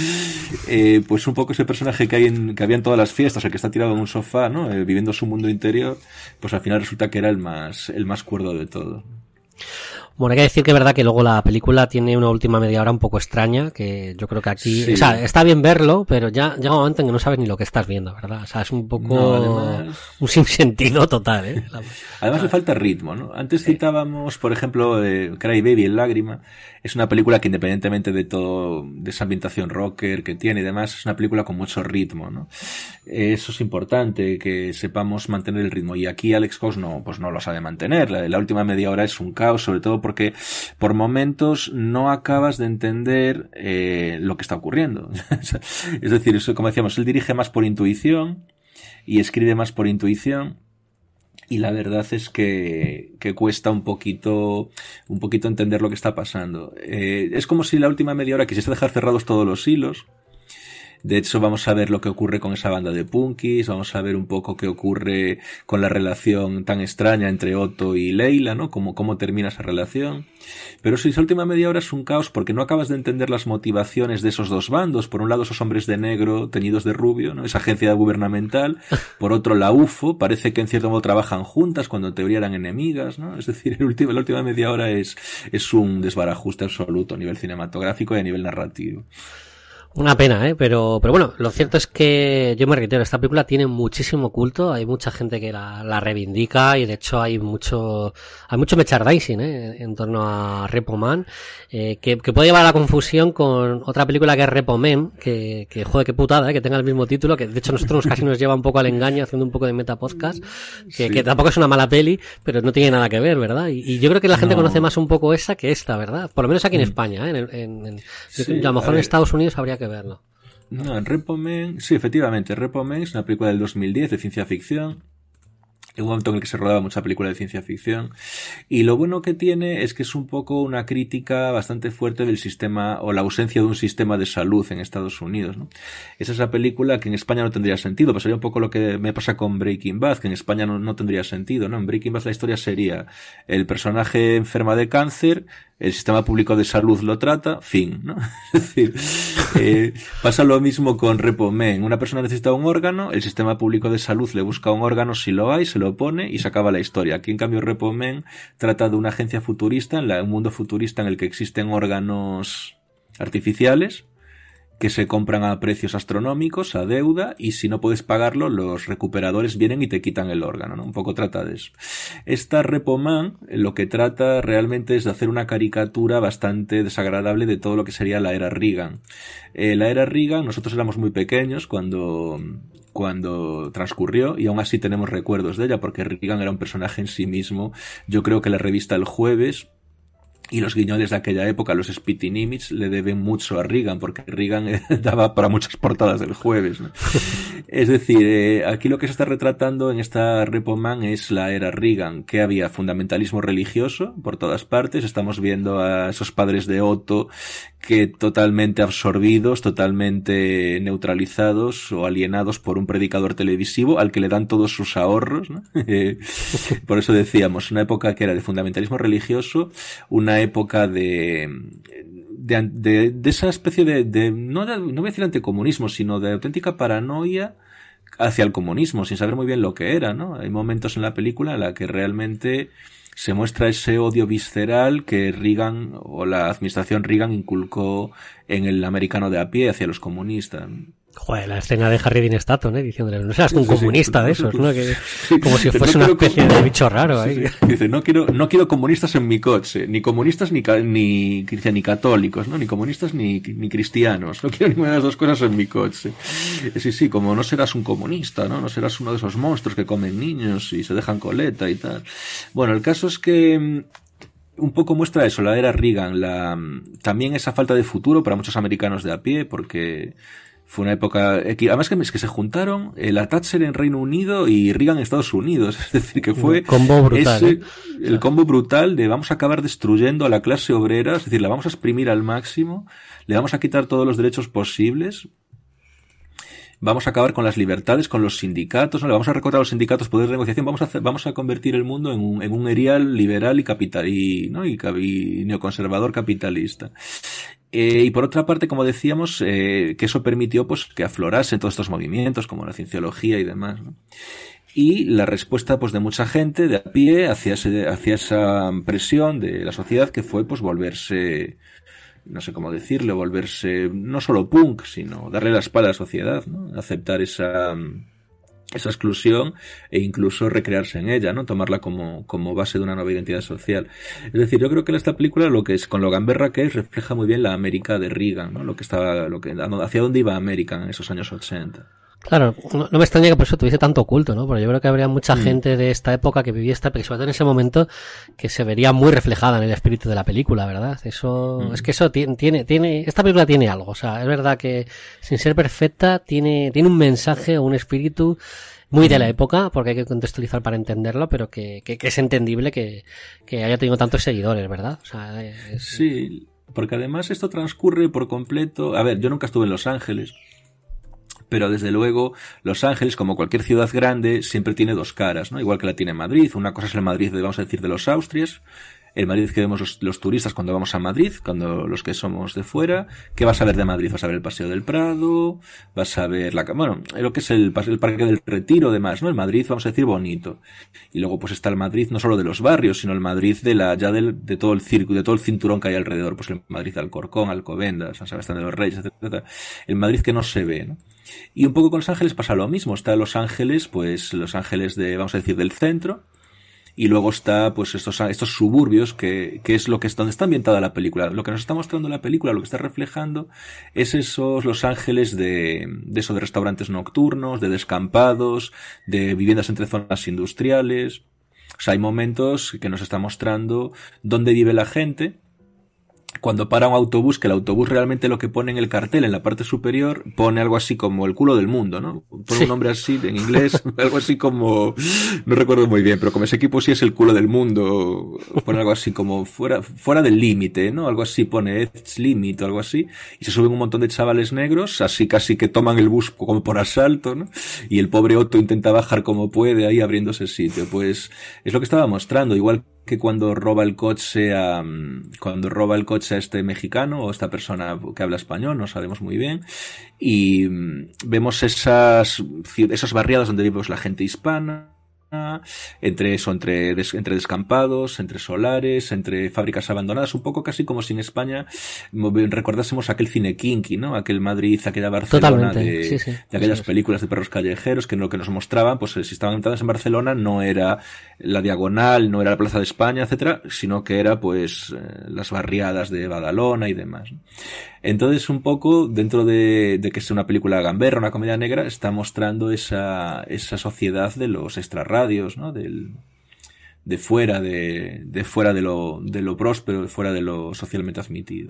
eh, pues un poco ese personaje que hay en, que había en todas las fiestas, el que está tirado en un sofá, ¿no? Eh, viviendo su mundo interior, pues al final resulta que era el más, el más cuerdo de todo. Bueno, hay que decir que es verdad que luego la película tiene una última media hora un poco extraña, que yo creo que aquí, sí. o sea, está bien verlo, pero ya llega un momento en que no sabes ni lo que estás viendo, ¿verdad? O sea, es un poco no, además... un sinsentido total, ¿eh? La... Además le falta ritmo, ¿no? Antes sí. citábamos, por ejemplo, eh, Cry Baby, El Lágrima, es una película que independientemente de todo, de esa ambientación rocker que tiene y demás, es una película con mucho ritmo, ¿no? Eh, eso es importante, que sepamos mantener el ritmo, y aquí Alex Cox no, pues no lo sabe mantener, la, la última media hora es un caos, sobre todo porque por momentos no acabas de entender eh, lo que está ocurriendo. Es decir, eso, como decíamos, él dirige más por intuición y escribe más por intuición, y la verdad es que, que cuesta un poquito, un poquito entender lo que está pasando. Eh, es como si la última media hora quisiese dejar cerrados todos los hilos. De hecho, vamos a ver lo que ocurre con esa banda de punkis, vamos a ver un poco qué ocurre con la relación tan extraña entre Otto y Leila, ¿no? Cómo, cómo termina esa relación. Pero si esa última media hora es un caos porque no acabas de entender las motivaciones de esos dos bandos. Por un lado, esos hombres de negro teñidos de rubio, ¿no? Esa agencia gubernamental. Por otro, la U F O. Parece que en cierto modo trabajan juntas cuando en teoría eran enemigas, ¿no? Es decir, el último, la última media hora es, es un desbarajuste absoluto a nivel cinematográfico y a nivel narrativo. Una pena, ¿eh? Pero, pero bueno, lo cierto es que yo me reitero, esta película tiene muchísimo culto, hay mucha gente que la, la reivindica, y de hecho hay mucho, hay mucho merchandising, ¿eh? En torno a Repo Man, eh, que, que puede llevar a la confusión con otra película que es Repo Men, que, que joder, qué putada, ¿eh? Que tenga el mismo título, que de hecho nosotros casi nos lleva un poco al engaño haciendo un poco de metapodcast, que, sí. que tampoco es una mala peli, pero no tiene nada que ver, ¿verdad? Y, y yo creo que la gente no. conoce más un poco esa que esta, ¿verdad? Por lo menos aquí en España, ¿eh? En, en, en, sí, yo, a lo mejor a en Estados Unidos habría que verlo. No, Repo Man, sí, efectivamente, Repo Man es una película del dos mil diez de ciencia ficción. En un momento en el que se rodaba mucha película de ciencia ficción. Y lo bueno que tiene es que es un poco una crítica bastante fuerte del sistema, o la ausencia de un sistema de salud en Estados Unidos, ¿no? Es esa película que en España no tendría sentido, pues sería un poco lo que me pasa con Breaking Bad, que en España no, no tendría sentido, ¿no? En Breaking Bad la historia sería el personaje enferma de cáncer, el sistema público de salud lo trata, fin, ¿no? Es decir, eh, pasa lo mismo con Repo Man. Una persona necesita un órgano, el sistema público de salud le busca un órgano, si lo hay, se lo pone y se acaba la historia. Aquí, en cambio, Repo Man trata de una agencia futurista, en la, un mundo futurista en el que existen órganos artificiales que se compran a precios astronómicos, a deuda, y si no puedes pagarlo, los recuperadores vienen y te quitan el órgano, ¿no? Un poco trata de eso. Esta Repo Man lo que trata realmente es de hacer una caricatura bastante desagradable de todo lo que sería la era Reagan. Eh, la era Reagan, nosotros éramos muy pequeños cuando... cuando transcurrió, y aún así tenemos recuerdos de ella, porque Reagan era un personaje en sí mismo. Yo creo que la revista El Jueves y los guiñoles de aquella época, los Spitting Image, le deben mucho a Reagan, porque Reagan daba para muchas portadas del Jueves, ¿no? Es decir, eh, aquí lo que se está retratando en esta Repo Man es la era Reagan, que había fundamentalismo religioso por todas partes. Estamos viendo a esos padres de Otto que totalmente absorbidos, totalmente neutralizados o alienados por un predicador televisivo al que le dan todos sus ahorros, ¿no? Por eso decíamos, una época que era de fundamentalismo religioso, una época de, de, de, de esa especie de, de no, de, no voy a decir anticomunismo, sino de auténtica paranoia hacia el comunismo, sin saber muy bien lo que era, ¿no? Hay momentos en la película en la que realmente se muestra ese odio visceral que Reagan o la administración Reagan inculcó en el americano de a pie hacia los comunistas. Joder, la escena de Harry Dean Stanton, ¿eh? Diciéndole, no seas un sí, comunista sí, de esos, ¿no? Que, sí, como si fuese no una especie de bicho raro ahí. Sí, sí. Dice, no quiero, no quiero comunistas en mi coche, ni comunistas ni, ni, ni católicos, ¿no? Ni comunistas ni, ni cristianos. No quiero ninguna de las dos cosas en mi coche. Sí, sí, como no serás un comunista, ¿no? No serás uno de esos monstruos que comen niños y se dejan coleta y tal. Bueno, el caso es que un poco muestra eso, la era Reagan, la, también esa falta de futuro para muchos americanos de a pie, porque fue una época, además que, es que se juntaron el Thatcher en Reino Unido y Reagan en Estados Unidos, es decir, que fue un combo brutal, ese, ¿eh? el combo brutal de vamos a acabar destruyendo a la clase obrera, es decir, la vamos a exprimir al máximo, le vamos a quitar todos los derechos posibles, vamos a acabar con las libertades, con los sindicatos, ¿no? Le vamos a recortar a los sindicatos poder de negociación, vamos a hacer, vamos a convertir el mundo en un, en un erial liberal y capital, y, ¿no? y, y neoconservador capitalista. Eh, y por otra parte, como decíamos, eh, que eso permitió pues que aflorasen todos estos movimientos, como la cienciología y demás, ¿no? Y la respuesta pues de mucha gente de a pie hacia, ese, hacia esa presión de la sociedad, que fue pues volverse, no sé cómo decirlo, volverse no solo punk, sino darle la espalda a la sociedad, ¿no? Aceptar esa, esa exclusión e incluso recrearse en ella, ¿no? Tomarla como, como base de una nueva identidad social. Es decir, yo creo que en esta película lo que es, con lo gamberra que es, refleja muy bien la América de Reagan, ¿no? Lo que estaba, lo que, hacia dónde iba América en esos años ochenta. Claro, no, no me extraña que por eso tuviese tanto culto, ¿no? Porque yo creo que habría mucha mm. gente de esta época que vivía esta película, sobre todo en ese momento, que se vería muy reflejada en el espíritu de la película, ¿verdad? Eso, mm. es que eso tiene, tiene, tiene, esta película tiene algo, o sea, es verdad que sin ser perfecta, tiene, tiene un mensaje o un espíritu muy de la época, porque hay que contextualizar para entenderlo, pero que, que, que es entendible que, que haya tenido tantos seguidores, ¿verdad? O sea, es... Sí, porque además esto transcurre por completo, a ver, yo nunca estuve en Los Ángeles, pero desde luego Los Ángeles, como cualquier ciudad grande, siempre tiene dos caras, ¿no? Igual que la tiene Madrid. Una cosa es el Madrid, de, vamos a decir, de los Austrias, el Madrid que vemos los, los turistas cuando vamos a Madrid, cuando los que somos de fuera. ¿Qué vas a ver de Madrid? Vas a ver el Paseo del Prado, vas a ver la, bueno, lo que es el, el Parque del Retiro, demás, ¿no? El Madrid, vamos a decir, bonito. Y luego pues está el Madrid no solo de los barrios, sino el Madrid de la, ya del, de todo el circo, de todo el cinturón que hay alrededor, pues el Madrid de Alcorcón, Alcobendas, San Sebastián de los Reyes, etcétera. El Madrid que no se ve, ¿no? Y un poco con Los Ángeles pasa lo mismo. Está Los Ángeles, pues Los Ángeles de, vamos a decir, del centro. Y luego está, pues, estos, estos suburbios, que, que es lo que es donde está ambientada la película. Lo que nos está mostrando la película, lo que está reflejando, es esos Los Ángeles de, de eso, de restaurantes nocturnos, de descampados, de viviendas entre zonas industriales. O sea, hay momentos que nos está mostrando dónde vive la gente, cuando para un autobús, que el autobús realmente lo que pone en el cartel, en la parte superior, pone algo así como el culo del mundo, ¿no? Pone sí. un nombre así en inglés, algo así como, no recuerdo muy bien, pero como ese equipo sí es el culo del mundo, pone algo así como fuera, fuera del límite, ¿no? Algo así pone Edge Limit o algo así, y se suben un montón de chavales negros, así casi que toman el bus como por asalto, ¿no? Y el pobre Otto intenta bajar como puede ahí abriéndose sitio. Pues es lo que estaba mostrando, igual que cuando roba el coche a, cuando roba el coche a este mexicano o esta persona que habla español, no sabemos muy bien, y vemos esas, esas barriadas donde vivimos la gente hispana, entre eso, entre, des, entre descampados, entre solares, entre fábricas abandonadas, un poco casi como si en España recordásemos aquel cine kinky, ¿no? Aquel Madrid, aquella Barcelona de, sí, sí, de aquellas sí, películas de perros callejeros, que lo que nos mostraban, pues si estaban entradas en Barcelona no era la Diagonal, no era la Plaza de España, etcétera, sino que era pues las barriadas de Badalona y demás, ¿no? Entonces, un poco, dentro de, de que es una película gamberra, una comedia negra, está mostrando esa, esa sociedad de los extrarradios, ¿no? Del, de fuera, de, de fuera de lo, de lo próspero, de fuera de lo socialmente admitido.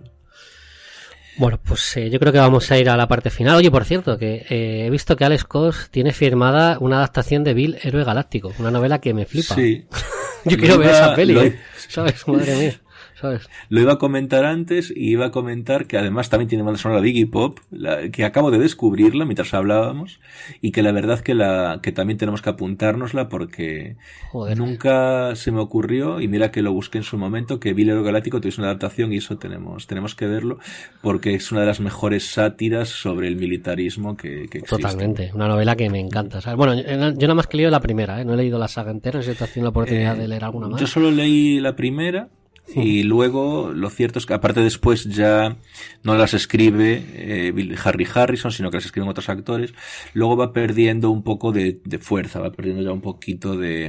Bueno, pues eh, yo creo que vamos a ir a la parte final. Oye, por cierto, que eh, he visto que Alex Cox tiene firmada una adaptación de Bill, Héroe Galáctico, una novela que me flipa. Sí. Yo quiero ver esa peli, lo... ¿eh? ¿Sabes? Madre mía. ¿Sabes? Lo iba a comentar antes y iba a comentar que además también tiene banda sonora de Iggy Pop, la, que acabo de descubrirla mientras hablábamos, y que la verdad que la que también tenemos que apuntárnosla porque Joder. Nunca se me ocurrió, y mira que lo busqué en su momento, que Bill Héroe Galáctico tuviese una adaptación, y eso tenemos tenemos que verlo porque es una de las mejores sátiras sobre el militarismo que, que existe. Totalmente, una novela que me encanta, ¿sabes? Bueno, yo, yo nada más que he leído la primera, ¿eh? No he leído la saga entera, no sé si te has tenido la oportunidad eh, de leer alguna más. Yo solo leí la primera. Y luego, lo cierto es que aparte después ya no las escribe eh, Harry Harrison, sino que las escriben otros actores. Luego va perdiendo un poco de, de fuerza, va perdiendo ya un poquito de...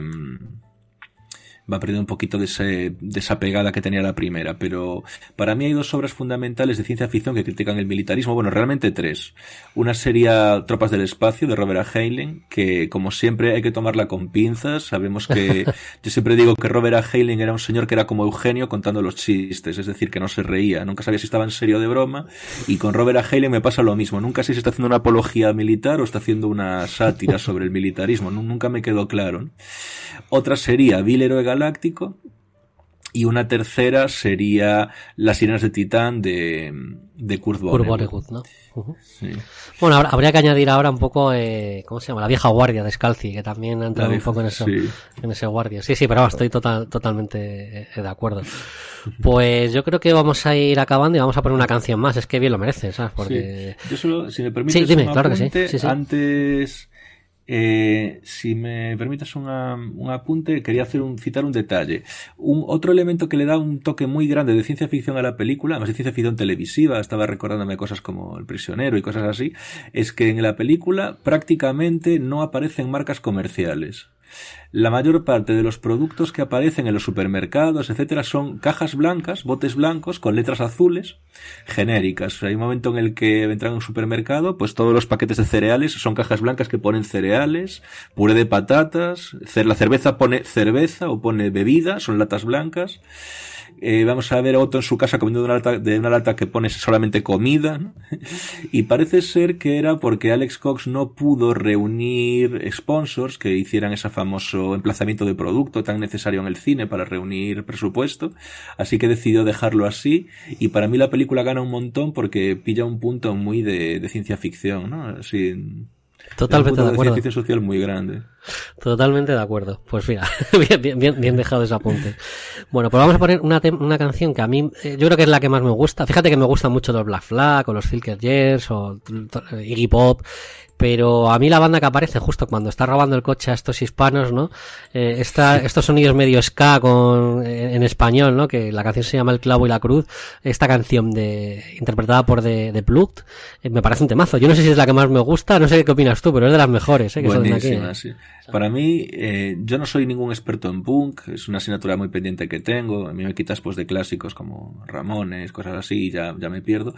va perdiendo un poquito de, ese, de esa pegada que tenía la primera, pero para mí hay dos obras fundamentales de ciencia ficción que critican el militarismo, bueno, realmente tres. Una sería Tropas del Espacio, de Robert A. Heinlein, que como siempre hay que tomarla con pinzas. Sabemos que, yo siempre digo que Robert A. Heinlein era un señor que era como Eugenio contando los chistes, es decir, que no se reía, nunca sabía si estaba en serio o de broma, y con Robert A. Heinlein me pasa lo mismo, nunca sé si está haciendo una apología militar o está haciendo una sátira sobre el militarismo, nunca me quedó claro, ¿no? Otra sería Bill Héroe Galáctico, y una tercera sería Las Sirenas de Titán de, de Kurt Vonnegut, ¿no? Uh-huh. Sí. Bueno, ahora, habría que añadir ahora un poco, eh, ¿cómo se llama? La vieja guardia de Scalzi, que también ha entrado vieja, un poco en eso, sí. en ese guardia. Sí, sí, pero vamos, estoy total, totalmente de acuerdo. Pues yo creo que vamos a ir acabando y vamos a poner una canción más. Es que bien lo merece, ¿sabes? Porque... Sí. Yo solo, si me permites, sí, dime, un claro apunte, que sí. Sí, sí. Antes... Eh, si me permites una, un apunte, quería hacer un, citar un detalle. Un, otro elemento que le da un toque muy grande de ciencia ficción a la película, además de ciencia ficción televisiva, estaba recordándome cosas como El Prisionero y cosas así, es que en la película prácticamente no aparecen marcas comerciales. La mayor parte de los productos que aparecen en los supermercados, etcétera, son cajas blancas, botes blancos con letras azules genéricas. Hay un momento en el que entran en un supermercado, pues todos los paquetes de cereales son cajas blancas que ponen cereales, puré de patatas, la cerveza pone cerveza o pone bebida, son latas blancas. Eh, vamos a ver a Otto en su casa comiendo de una lata, de una lata que pone solamente comida, ¿no? Y parece ser que era porque Alex Cox no pudo reunir sponsors que hicieran ese famoso emplazamiento de producto tan necesario en el cine para reunir presupuesto, así que decidió dejarlo así, y para mí la película gana un montón porque pilla un punto muy de, de ciencia ficción, ¿no? Así, totalmente de acuerdo. De ciencia social muy grande. Totalmente de acuerdo. Pues mira, bien, bien, bien dejado ese apunte. Bueno, pues vamos a poner una, una canción que a mí, eh, yo creo que es la que más me gusta. Fíjate que me gustan mucho los Black Flag, o los Silker Years, o Iggy Pop, pero a mí la banda que aparece justo cuando está robando el coche a estos hispanos, ¿no? Eh, esta, estos sonidos medio ska con, en, en español, ¿no? Que la canción se llama El Clavo y la Cruz. Esta canción de, interpretada por The, The Plugged, eh, me parece un temazo. Yo no sé si es la que más me gusta, no sé qué opinas tú, pero es de las mejores, ¿eh? Que Buenísima, son de aquí, sí. Para mí, eh, yo no soy ningún experto en punk, es una asignatura muy pendiente que tengo. A mí me quitas pues de clásicos como Ramones, cosas así, y ya, ya me pierdo.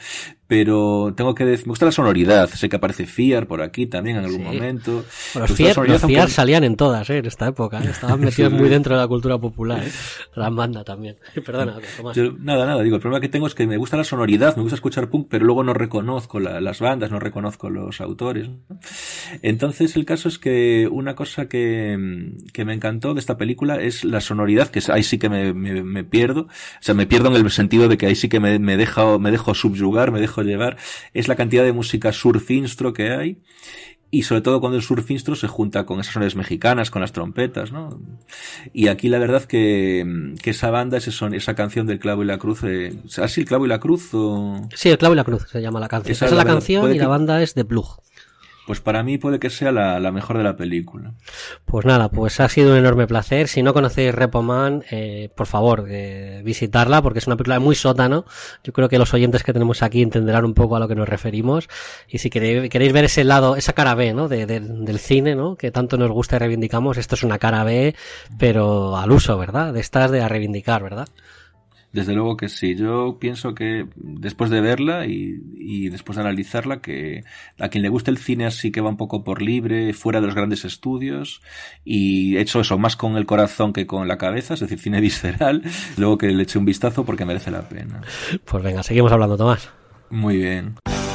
pero tengo que decir, me gusta la sonoridad. Sé que aparece Fiar por aquí también en algún sí. momento. Bueno, los Fiar, los Fiar aunque... salían en todas, ¿eh? En esta época, ¿eh? Estaban metidos sí. muy dentro de la cultura popular, ¿eh? La banda también. Perdona, Tomás. Yo, nada, nada, digo, el problema que tengo es que me gusta la sonoridad, me gusta escuchar punk, pero luego no reconozco la, las bandas, no reconozco los autores, ¿no? Entonces el caso es que una cosa que, que me encantó de esta película es la sonoridad, que ahí sí que me, me, me pierdo, o sea, me pierdo en el sentido de que ahí sí que me, me dejo, me dejo subyugar, me dejo llevar, es la cantidad de música surf instro que hay, y sobre todo cuando el surf instro se junta con esas sonoridades mexicanas, con las trompetas, ¿no? Y aquí la verdad que, que esa banda, ese son, esa canción del Clavo y la Cruz, eh, ¿así el Clavo y la Cruz o...? Sí, el Clavo y la Cruz se llama la canción. Esa, esa es la, la canción y que... la banda es The Plug. Pues para mí puede que sea la, la mejor de la película. Pues nada, pues ha sido un enorme placer. Si no conocéis Repo Man, eh, por favor, eh, visitarla, porque es una película muy sótano. Yo creo que los oyentes que tenemos aquí entenderán un poco a lo que nos referimos. Y si queréis, queréis ver ese lado, esa cara B, ¿no? De, de, del cine, ¿no? Que tanto nos gusta y reivindicamos. Esto es una cara B, pero al uso, ¿verdad? De estas de a reivindicar, ¿verdad? Desde luego que sí. Yo pienso que después de verla y, y después de analizarla, que a quien le guste el cine así que va un poco por libre, fuera de los grandes estudios, y hecho eso más con el corazón que con la cabeza, es decir, cine visceral, luego que le eche un vistazo porque merece la pena. Pues venga, seguimos hablando, Tomás. Muy bien.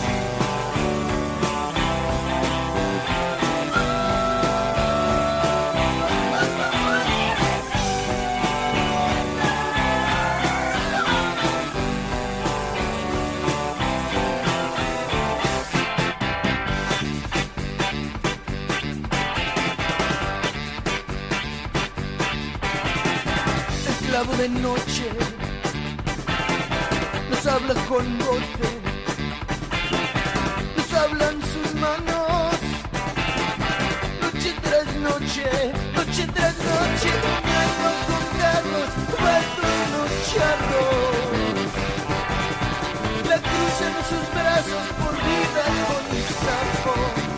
De noche nos habla con golpe, nos hablan sus manos, noche tras noche, noche tras noche, soñando con Carlos, muertos los charros, la cruz en sus brazos por vida con un sapo,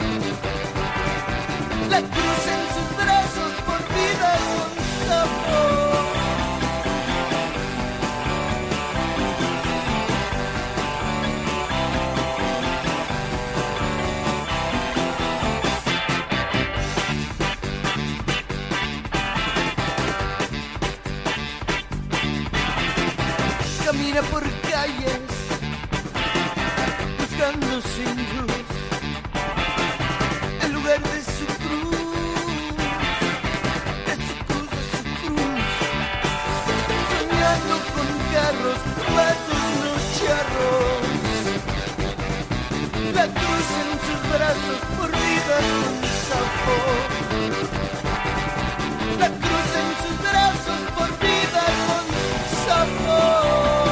la cruz en sus brazos por vida con un sapo. Camina por calles buscando sin luz en lugar de su cruz, de su cruz, de su cruz, soñando con carros, patos, no charros, la cruz en sus brazos por vida con un sapo, la cruz en sus brazos por vida con un sapo.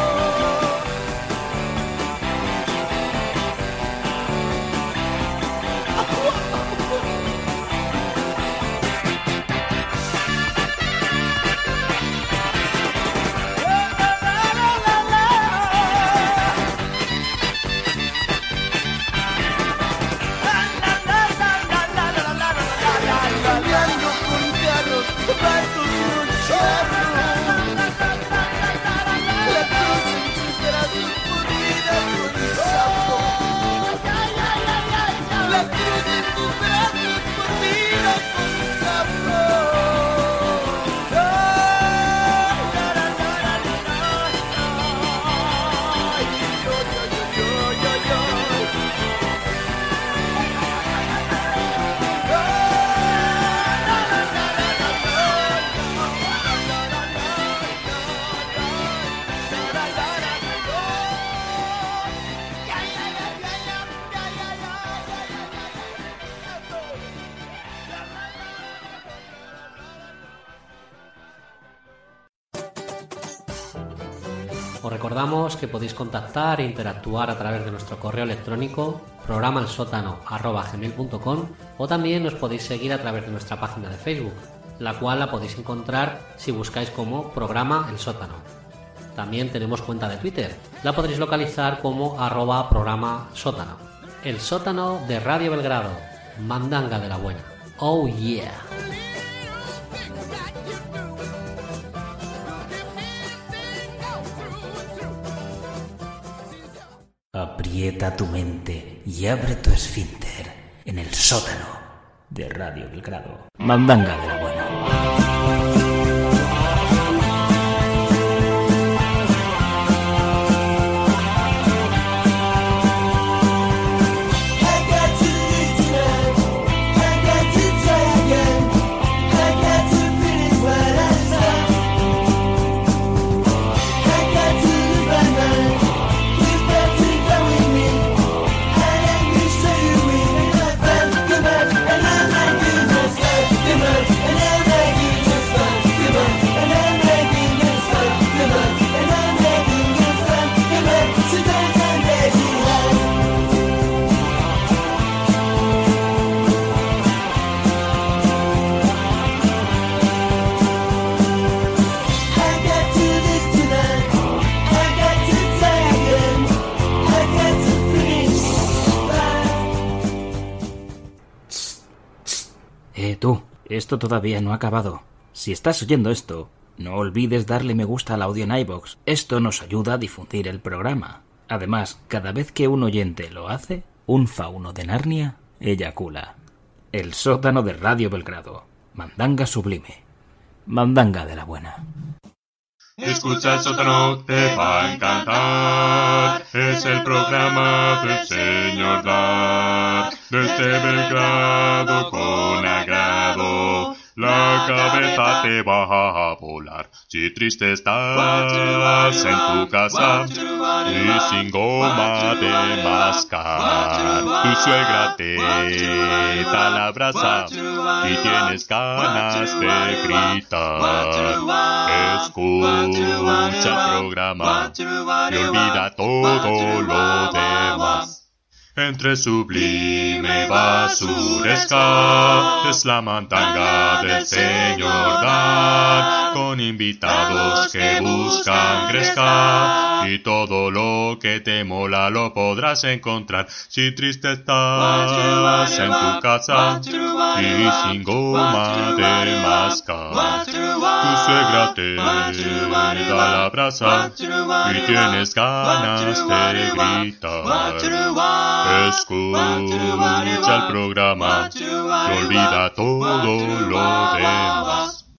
Os recordamos que podéis contactar e interactuar a través de nuestro correo electrónico programa el sótano arroba gmail punto com, o también nos podéis seguir a través de nuestra página de Facebook, la cual la podéis encontrar si buscáis como programa el sótano. También tenemos cuenta de Twitter, la podréis localizar como arroba programa sótano. El sótano de Radio Belgrado, mandanga de la buena. Oh yeah. Aprieta aprieta tu mente y abre tu esfínter en el sótano de Radio Belgrado. Mandanga de la buena. Eh, tú, esto todavía no ha acabado. Si estás oyendo esto, no olvides darle me gusta al audio en iVoox. Esto nos ayuda a difundir el programa. Además, cada vez que un oyente lo hace, un fauno de Narnia eyacula. El sótano de Radio Belgrado. Mandanga sublime. Mandanga de la buena. Escucha el sótano, te va a encantar. Es el programa del señor Dar. Desde Belgrado con agrado, la cabeza te va a volar. Si triste estás en tu casa y sin goma de mascar, tu suegra te da la brasa y tienes ganas de gritar. Escucha el programa y olvida todo lo demás. Entre sublime basuresca es la mandanga del señor Dan, con invitados que buscan gresca, y todo lo que te mola lo podrás encontrar. Si triste estás en tu casa y sin goma de mascar, tu suegra te da la brasa y tienes ganas de gritar. Escucha el programa y olvida todo lo demás.